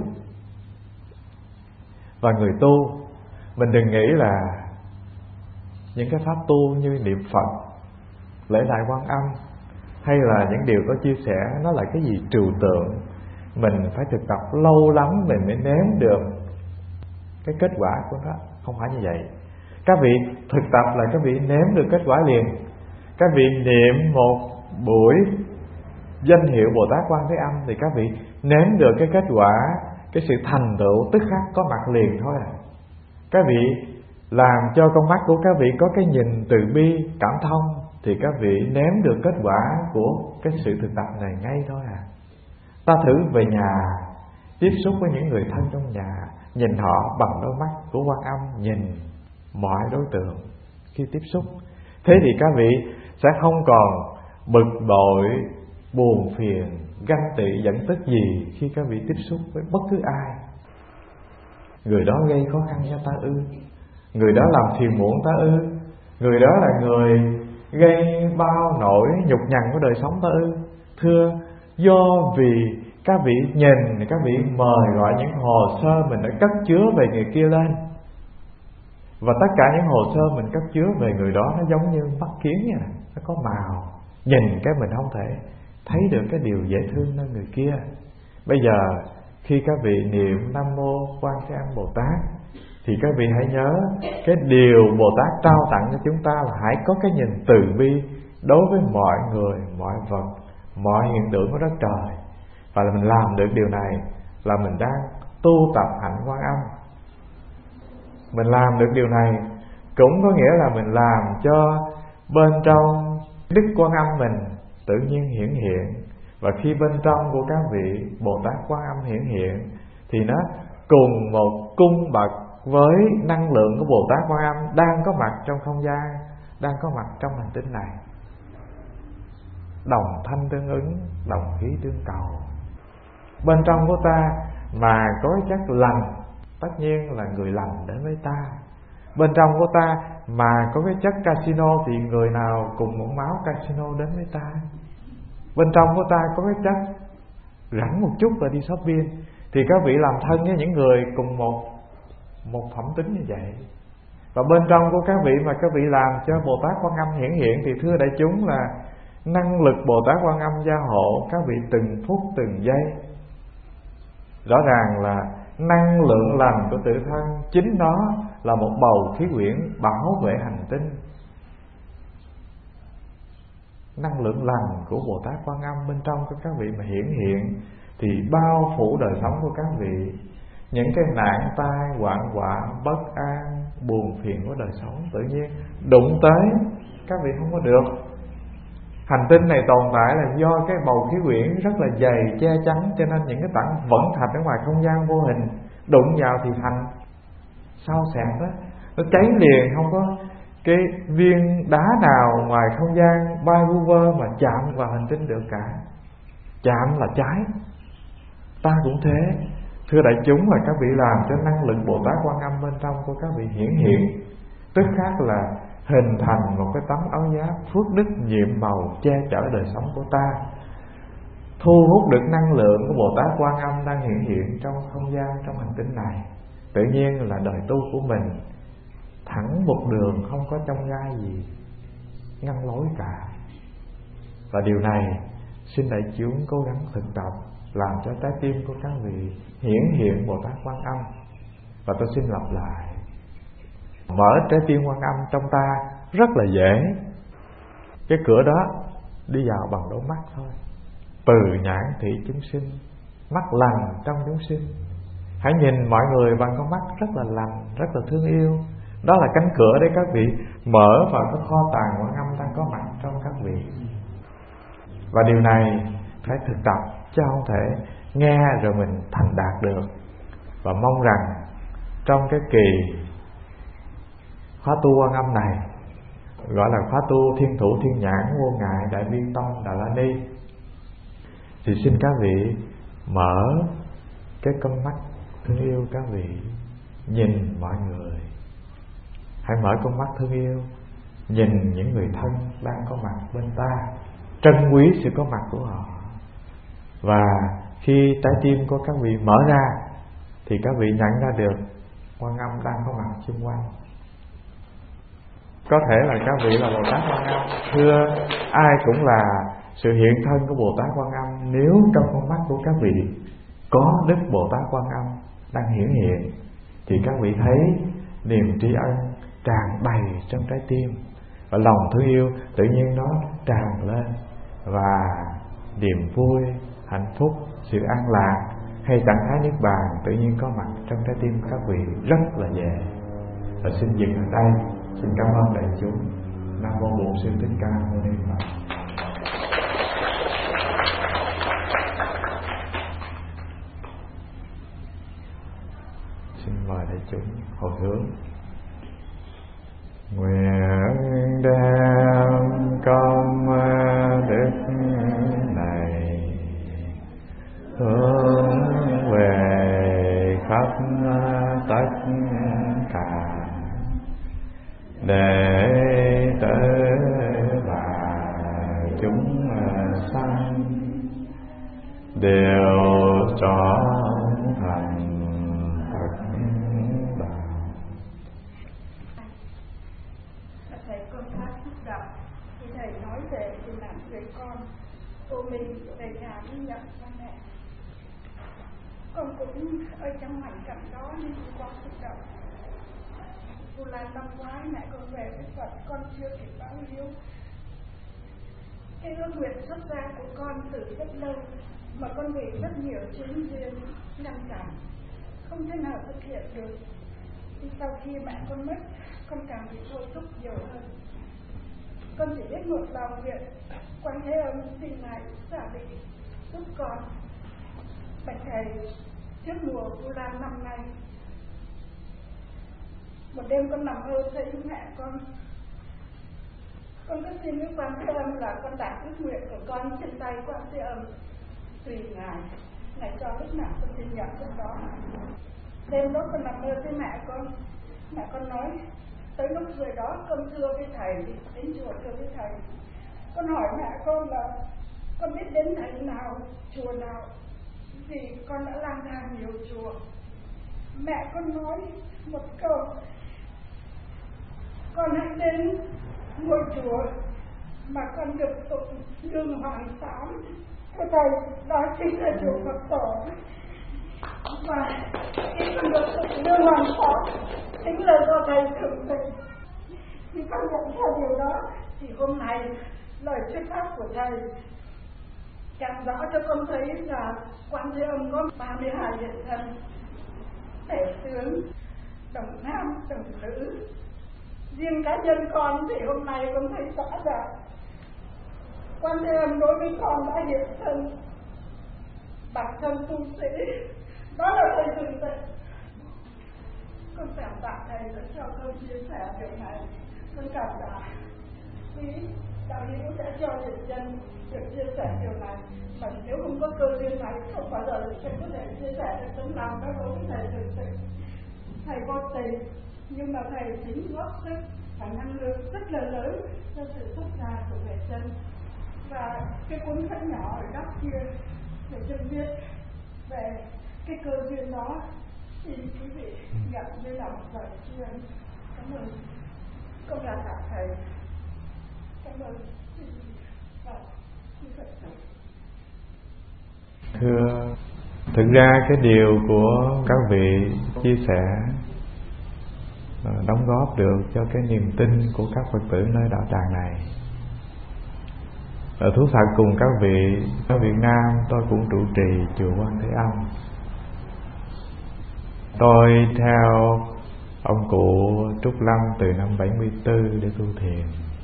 Và người tu, mình đừng nghĩ là những cái pháp tu như niệm Phật, lễ lại Quan Âm hay là những điều có chia sẻ nó là cái gì trừu tượng. Mình phải thực tập lâu lắm mình mới nếm được cái kết quả của nó. Không phải như vậy. Các vị thực tập là các vị nếm được kết quả liền. Các vị niệm một buổi danh hiệu Bồ Tát Quan Thế Âm thì các vị nếm được cái kết quả, cái sự thành tựu tức khắc có mặt liền thôi à. Các vị làm cho con mắt của các vị có cái nhìn từ bi, cảm thông thì các vị nếm được kết quả của cái sự thực tập này ngay thôi à. Ta thử về nhà tiếp xúc với những người thân trong nhà, nhìn họ bằng đôi mắt của Quan Âm nhìn mọi đối tượng khi tiếp xúc. Thế thì các vị sẽ không còn bực bội, buồn phiền, ganh tị, giận tức gì khi các vị tiếp xúc với bất cứ ai. Người đó gây khó khăn cho ta ư? Người đó làm phiền muộn ta ư? Người đó là người gây bao nỗi nhục nhằn của đời sống ta ư? Thưa, do vì các vị nhìn, các vị mời gọi những hồ sơ mình đã cất chứa về người kia lên. Và tất cả những hồ sơ mình cất chứa về người đó nó giống như mắt kiến vậy nè, nó có màu. Nhìn cái mình không thể thấy được cái điều dễ thương nơi người kia. Bây giờ khi các vị niệm Nam Mô Quan Thế Âm Bồ Tát thì các vị hãy nhớ cái điều Bồ Tát trao tặng cho chúng ta là hãy có cái nhìn từ bi đối với mọi người, mọi vật, mọi hiện tượng của đất trời. Và là mình làm được điều này là mình đang tu tập hạnh Quan Âm. Mình làm được điều này cũng có nghĩa là mình làm cho bên trong Đức Quan Âm mình tự nhiên hiển hiện. Và khi bên trong của các vị Bồ Tát Quan Âm hiển hiện thì nó cùng một cung bậc với năng lượng của Bồ Tát Quan Âm đang có mặt trong không gian, đang có mặt trong hành tinh này. Đồng thanh tương ứng, đồng khí tương cầu. Bên trong của ta mà có cái chất lành, tất nhiên là người lành đến với ta. Bên trong của ta mà có cái chất casino thì người nào cùng một máu casino đến với ta. Bên trong của ta có cái chất rảnh một chút là đi shopping thì các vị làm thân với những người cùng một một phẩm tính như vậy. Và bên trong của các vị mà các vị làm cho Bồ Tát Quan Âm hiển hiện thì thưa đại chúng là năng lực Bồ Tát Quan Âm gia hộ các vị từng phút từng giây. Rõ ràng là năng lượng lành của tự thân chính nó là một bầu khí quyển bảo vệ hành tinh. Năng lượng lành của Bồ Tát Quan Âm bên trong của các vị mà hiển hiện thì bao phủ đời sống của các vị. Những cái nạn tai, hoạn họa, bất an, buồn phiền của đời sống tự nhiên đụng tới các vị không có được. Hành tinh này tồn tại là do cái bầu khí quyển rất là dày che chắn, cho nên những cái tảng vẫn thạch ở ngoài không gian vô hình đụng vào thì thành sao xẹt đó, nó cháy liền. Không có cái viên đá nào ngoài không gian bay vu vơ mà chạm vào hành tinh được cả. Chạm là cháy. Ta cũng thế. Thưa đại chúng, là các vị làm cho năng lực Bồ Tát Quan Âm bên trong của các vị hiển hiện, tức khác là hình thành một cái tấm áo giáp phước đức nhiệm màu che chở đời sống của ta, thu hút được năng lượng của Bồ Tát Quan Âm đang hiện hiện trong không gian, trong hành tinh này. Tự nhiên là đời tu của mình thẳng một đường, không có trong gai gì ngăn lối cả. Và điều này xin đại chúng cố gắng thực tập, làm cho trái tim của các vị hiển hiện Bồ Tát Quan Âm. Và tôi xin lặp lại, mở trái tim Quan Âm trong ta rất là dễ. Cái cửa đó đi vào bằng đôi mắt thôi. Từ nhãn thị chúng sinh, mắt lành trong chúng sinh. Hãy nhìn mọi người bằng con mắt rất là lành, rất là thương yêu. Đó là cánh cửa để các vị mở vào cái kho tàng Quan Âm đang có mặt trong các vị. Và điều này phải thực tập, chứ không thể nghe rồi mình thành đạt được. Và mong rằng trong cái kỳ khóa tu Quan Âm này, gọi là khóa tu Thiên Thủ Thiên Nhãn Vô Ngại Đại Bi Tông Đà La Ni, thì xin các vị mở cái con mắt thương yêu các vị, nhìn mọi người. Hãy mở con mắt thương yêu, nhìn những người thân đang có mặt bên ta, trân quý sự có mặt của họ. Và khi trái tim của các vị mở ra thì các vị nhận ra được Quan Âm đang có mặt xung quanh. Có thể là các vị là Bồ Tát Quan Âm. Thưa, ai cũng là sự hiện thân của Bồ Tát Quan Âm. Nếu trong con mắt của các vị có Đức Bồ Tát Quan Âm đang hiển hiện thì các vị thấy niềm tri ân tràn đầy trong trái tim, và lòng thương yêu tự nhiên nó tràn lên, và niềm vui, hạnh phúc, sự an lạc hay trạng thái niết bàn tự nhiên có mặt trong trái tim các vị rất là dễ. Và xin dừng ở đây. Xin cảm ơn đại chúng. Nam mô Bổn Sư Thích Ca Mâu Ni Phật. Xin mời đại chúng hồi hướng. Nguyện đem công đức này hướng về khắp tất cả đệ tử và chúng sanh đều trọn thành Phật đạo. Thầy con phát xúc động khi thầy nói về tình cảm người con của mình về nhà đi nhận cha mẹ. Con cũng ở trong hoàn cảnh đó nên con xúc động. Cô Lan năm ngoái mẹ con về với Phật, con chưa kịp báo hiếu. Cái ước nguyện xuất gia của con từ rất lâu mà con bị rất nhiều chứng duyên ngăn cản, không thể nào thực hiện được. Thì sau khi mẹ con mất, con càng bị thôi thúc nhiều hơn. Con chỉ biết một lòng nguyện Quan Thế Âm xin Ngài xả bị giúp con. Bạch Thầy, trước mùa Vu Lan năm nay, một đêm con nằm mơ thấy mẹ con. Con cứ xin với Quan Thế Âm là con đạt ước nguyện của con trên tay Quan Thế Âm. Tùy Ngài, Ngài cho lúc nào con tin nhận lúc đó. Đêm đó con nằm mơ thấy mẹ con. Mẹ con nói, tới lúc rồi đó con thưa với Thầy, đến chùa thưa với Thầy. Con hỏi mẹ con là con biết đến thầy nào, chùa nào, vì con đã lang thang nhiều chùa. Mẹ con nói một câu, con hãy đến ngôi chùa mà con được tụng Lương Hoàng Tám. Thưa Thầy, đó chính là chùa Phật Tổ. Và khi con được tụng Lương Hoàng Tám chính là do Thầy thượng tịch. Khi con nhận ra điều đó thì hôm nay lời thuyết pháp của Thầy càng rõ cho con thấy là Quan Thế Âm có ba mươi hai hiện thân: Tể tướng, đồng nam, đồng nữ. Riêng cá nhân con thì hôm nay con thấy rõ ràng Quan Thế Âm đối với con đã hiện thân bản thân tu sĩ, đó là Thầy thượng tịch. Con cảm tạ Thầy đã cho con chia sẻ điều này. Con cảm tạ quý đạo hữu sẽ cho dịch dân được chia sẻ điều này. Mà nếu không có cơ duyên này, không bao giờ sẽ có thể chia sẻ được tấm lòng đó đối với Thầy thực sự. Thầy vô tình, nhưng mà Thầy chính góp sức và năng lượng rất là lớn cho sự xuất gia của người dân. Và cái cuốn sách nhỏ ở góc kia để chân viết về cái cơ duyên đó, thì quý vị nhận như là một lời tri ân. Cảm ơn. Con là tạ Thầy. Cảm ơn. Và thưa, thực ra cái điều của các vị chia sẻ đóng góp được cho cái niềm tin của các Phật tử nơi đạo tràng này. Ở thú thật cùng các vị, ở Việt Nam tôi cũng trụ trì chùa Quan Thế Âm. Tôi theo ông cụ Trúc Lâm từ năm bảy mươi tư để tu thiền.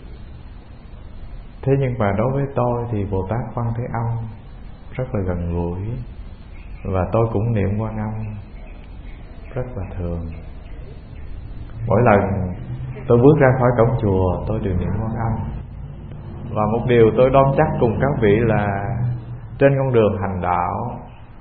Thế nhưng mà đối với tôi thì Bồ Tát Quan Thế Âm rất là gần gũi, và tôi cũng niệm Quan Âm rất là thường. Mỗi lần tôi bước ra khỏi cổng chùa tôi đều niệm Quan Âm. Và một điều tôi đoan chắc cùng các vị là trên con đường hành đạo,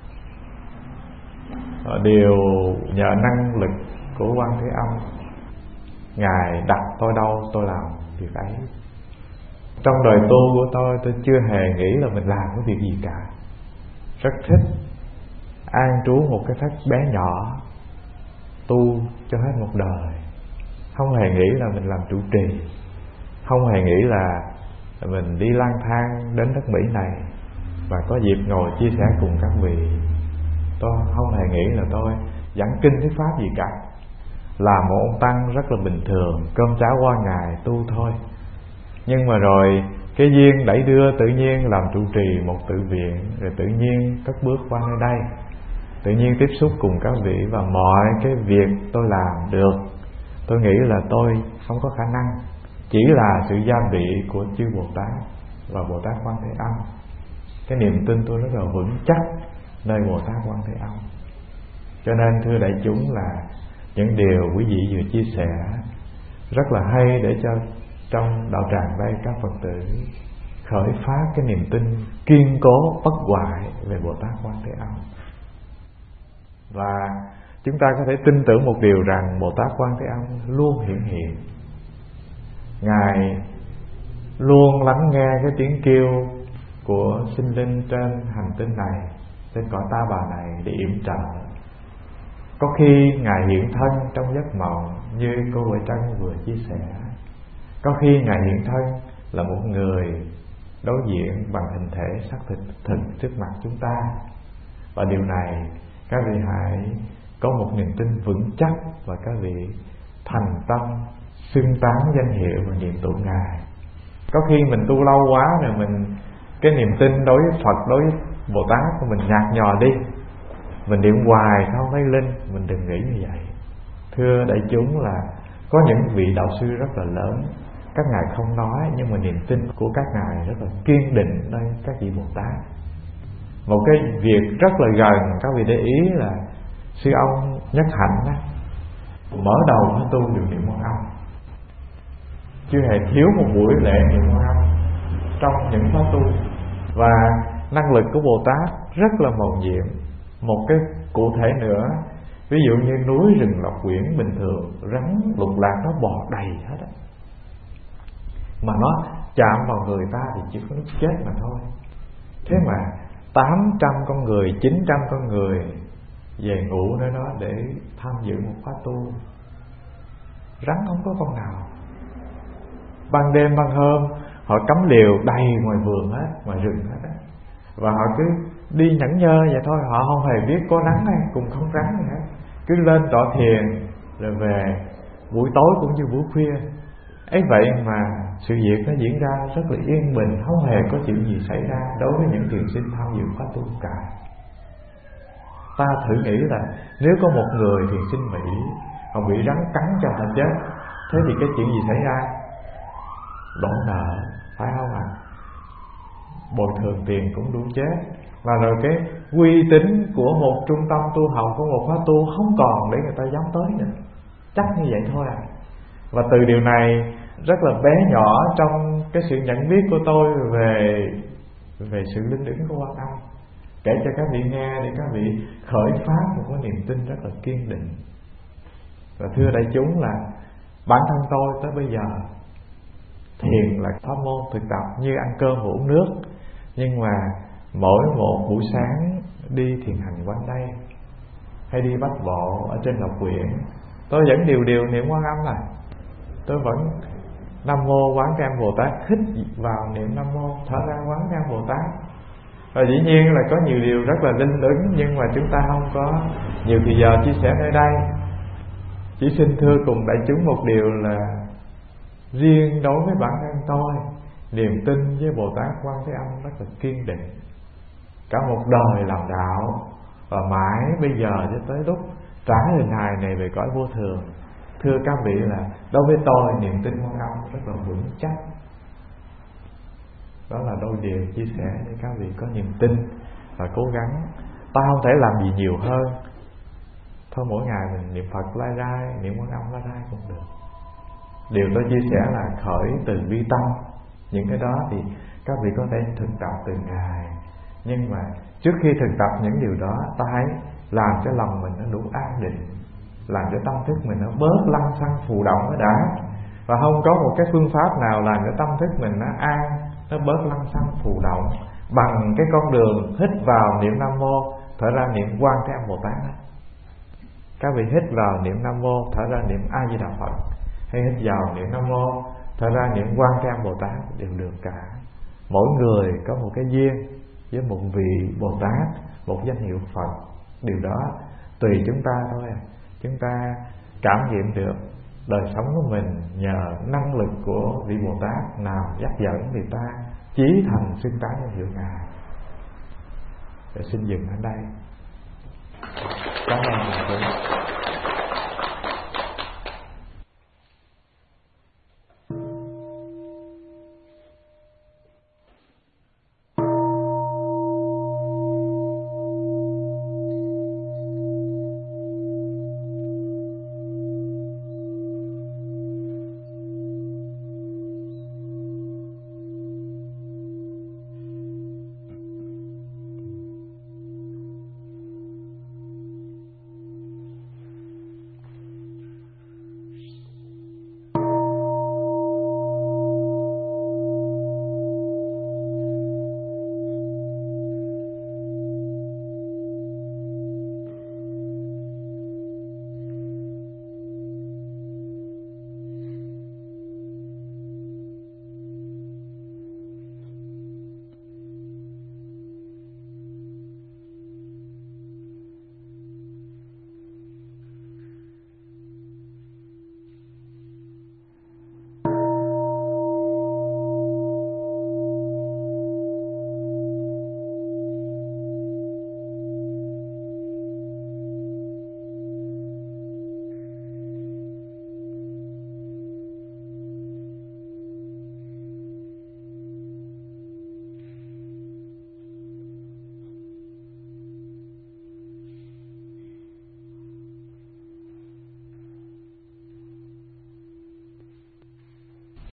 đều nhờ năng lực của Quan Thế Âm. Ngài đặt tôi đâu tôi làm việc ấy. Trong đời tu của tôi, tôi chưa hề nghĩ là mình làm cái việc gì cả. Rất thích an trú một cái thất bé nhỏ, tu cho hết một đời. Không hề nghĩ là mình làm trụ trì, không hề nghĩ là mình đi lang thang đến đất Mỹ này và có dịp ngồi chia sẻ cùng các vị. Tôi không hề nghĩ là tôi giảng kinh thuyết pháp gì cả. Là một ông tăng rất là bình thường, cơm cháo qua ngày tu thôi. Nhưng mà rồi cái duyên đẩy đưa, tự nhiên làm trụ trì một tự viện, rồi tự nhiên cất bước qua nơi đây, tự nhiên tiếp xúc cùng các vị. Và mọi cái việc tôi làm được, tôi nghĩ là tôi không có khả năng, chỉ là sự gia vị của chư Bồ Tát và Bồ Tát Quan Thế Âm. Cái niềm tin tôi rất là vững chắc nơi Bồ Tát Quan Thế Âm. Cho nên thưa đại chúng là những điều quý vị vừa chia sẻ rất là hay, để cho trong đạo tràng đây các Phật tử khởi phát cái niềm tin kiên cố bất hoại về Bồ Tát Quan Thế Âm. Và chúng ta có thể tin tưởng một điều rằng Bồ Tát Quan Thế Âm luôn hiện hiện. Ngài luôn lắng nghe cái tiếng kêu của sinh linh trên hành tinh này, trên cõi ta bà này để yểm trợ. Có khi Ngài hiện thân trong giấc mộng như cô Huệ Trân vừa chia sẻ. Có khi Ngài hiện thân là một người đối diện bằng hình thể xác thịt thực trước mặt chúng ta. Và điều này các vị hãy có một niềm tin vững chắc, và các vị thành tâm xưng tán danh hiệu và niệm tụng Ngài. Có khi mình tu lâu quá rồi, mình cái niềm tin đối với Phật, đối với Bồ Tát của mình nhạt nhòa đi, mình niệm hoài không thấy linh. Mình đừng nghĩ như vậy. Thưa đại chúng là Có những vị đạo sư rất là lớn, các ngài không nói, nhưng mà niềm tin của các ngài rất là kiên định nơi các vị Bồ Tát. Một cái việc rất là gần, các vị để ý là sư ông Nhất Hạnh đó, mở đầu khóa tu đều niệm Quan Âm, chưa hề thiếu một buổi lễ niệm Quan Âm trong những khóa tu. Và năng lực của Bồ Tát rất là mầu nhiệm. Một cái cụ thể nữa, ví dụ như núi rừng Lộc Quyển bình thường rắn lục lạc nó bò đầy hết á, mà nó chạm vào người ta thì chỉ có nước chết mà thôi. Thế mà tám trăm con người, chín trăm con người về ngủ nơi đó để tham dự một khóa tu, rắn không có con nào. Ban đêm ban hôm họ cắm liều đầy ngoài vườn hết, ngoài rừng hết á, và họ cứ đi nhẫn nhơ vậy thôi. Họ không hề biết có rắn hay cùng không rắn gì hết, cứ lên tọa thiền rồi về, buổi tối cũng như buổi khuya. Ấy vậy mà sự việc nó diễn ra rất là yên bình, không hề có chuyện gì xảy ra đối với những thiền sinh tham dự khóa tu cả. Ta thử nghĩ là nếu có một người thiền sinh Mỹ họ bị rắn cắn cho họ chết, thế thì cái chuyện gì xảy ra? Đổ nợ, phải không ạ? À? Bồi thường tiền cũng đủ chết. Và rồi cái uy tín của một trung tâm tu học, của một khóa tu không còn để người ta dám tới nữa. Chắc như vậy thôi à. Và từ điều này rất là bé nhỏ trong cái sự nhận biết của tôi về về sự linh ứng của Quan Âm, kể cho các vị nghe để các vị khởi phát một cái niềm tin rất là kiên định. Và thưa đại chúng là bản thân tôi tới bây giờ, thiền là pháp môn thực tập như ăn cơm và uống nước, nhưng mà mỗi một buổi sáng đi thiền hành quanh đây hay đi bách bộ ở trên Lộc Quyển, tôi vẫn điều điều niệm Quan Âm này. Tôi vẫn Nam Mô Quán Thế Âm Bồ Tát, hít vào niệm Nam Mô, thở ra Quán Thế Âm Bồ Tát. Và dĩ nhiên là có nhiều điều rất là linh ứng, nhưng mà chúng ta không có nhiều thời giờ chia sẻ nơi đây. Chỉ xin thưa cùng đại chúng một điều là riêng đối với bản thân tôi, niềm tin với Bồ Tát Quan Thế Âm rất là kiên định. Cả một đời làm đạo, và mãi bây giờ cho tới lúc trả hình hài này về cõi vô thường, thưa các vị là đối với tôi niềm tin Quan Âm rất là vững chắc. Đó là đôi điều chia sẻ để các vị có niềm tin và cố gắng. Ta không thể làm gì nhiều hơn, thôi mỗi ngày mình niệm Phật lai rai, niệm Quan Âm lai rai cũng được. Điều tôi chia sẻ là khởi từ bi tâm. Những cái đó thì các vị có thể thực tập từ ngày, nhưng mà trước khi thực tập những điều đó, ta hãy làm cho lòng mình nó đủ an định, làm cho tâm thức mình nó bớt lăng xăng phù động nó đã. Và không có một cái phương pháp nào làm cho tâm thức mình nó an, nó bớt lăng xăng phù động bằng cái con đường hít vào niệm Nam Mô, thở ra niệm Quan Thế Âm Bồ Tát đó. Các vị hít vào niệm Nam Mô, thở ra niệm A Di Đà Phật, hay hít vào niệm Nam Mô, thở ra niệm Quan Thế Âm Bồ Tát đều được cả. Mỗi người có một cái duyên với một vị Bồ Tát, một danh hiệu Phật. Điều đó tùy chúng ta thôi. Chúng ta cảm nghiệm được đời sống của mình nhờ năng lực của vị Bồ Tát nào dắt dẫn thì ta chí thành xưng tán danh hiệu Ngài. Để xin dừng ở đây. Cảm ơn mọi người.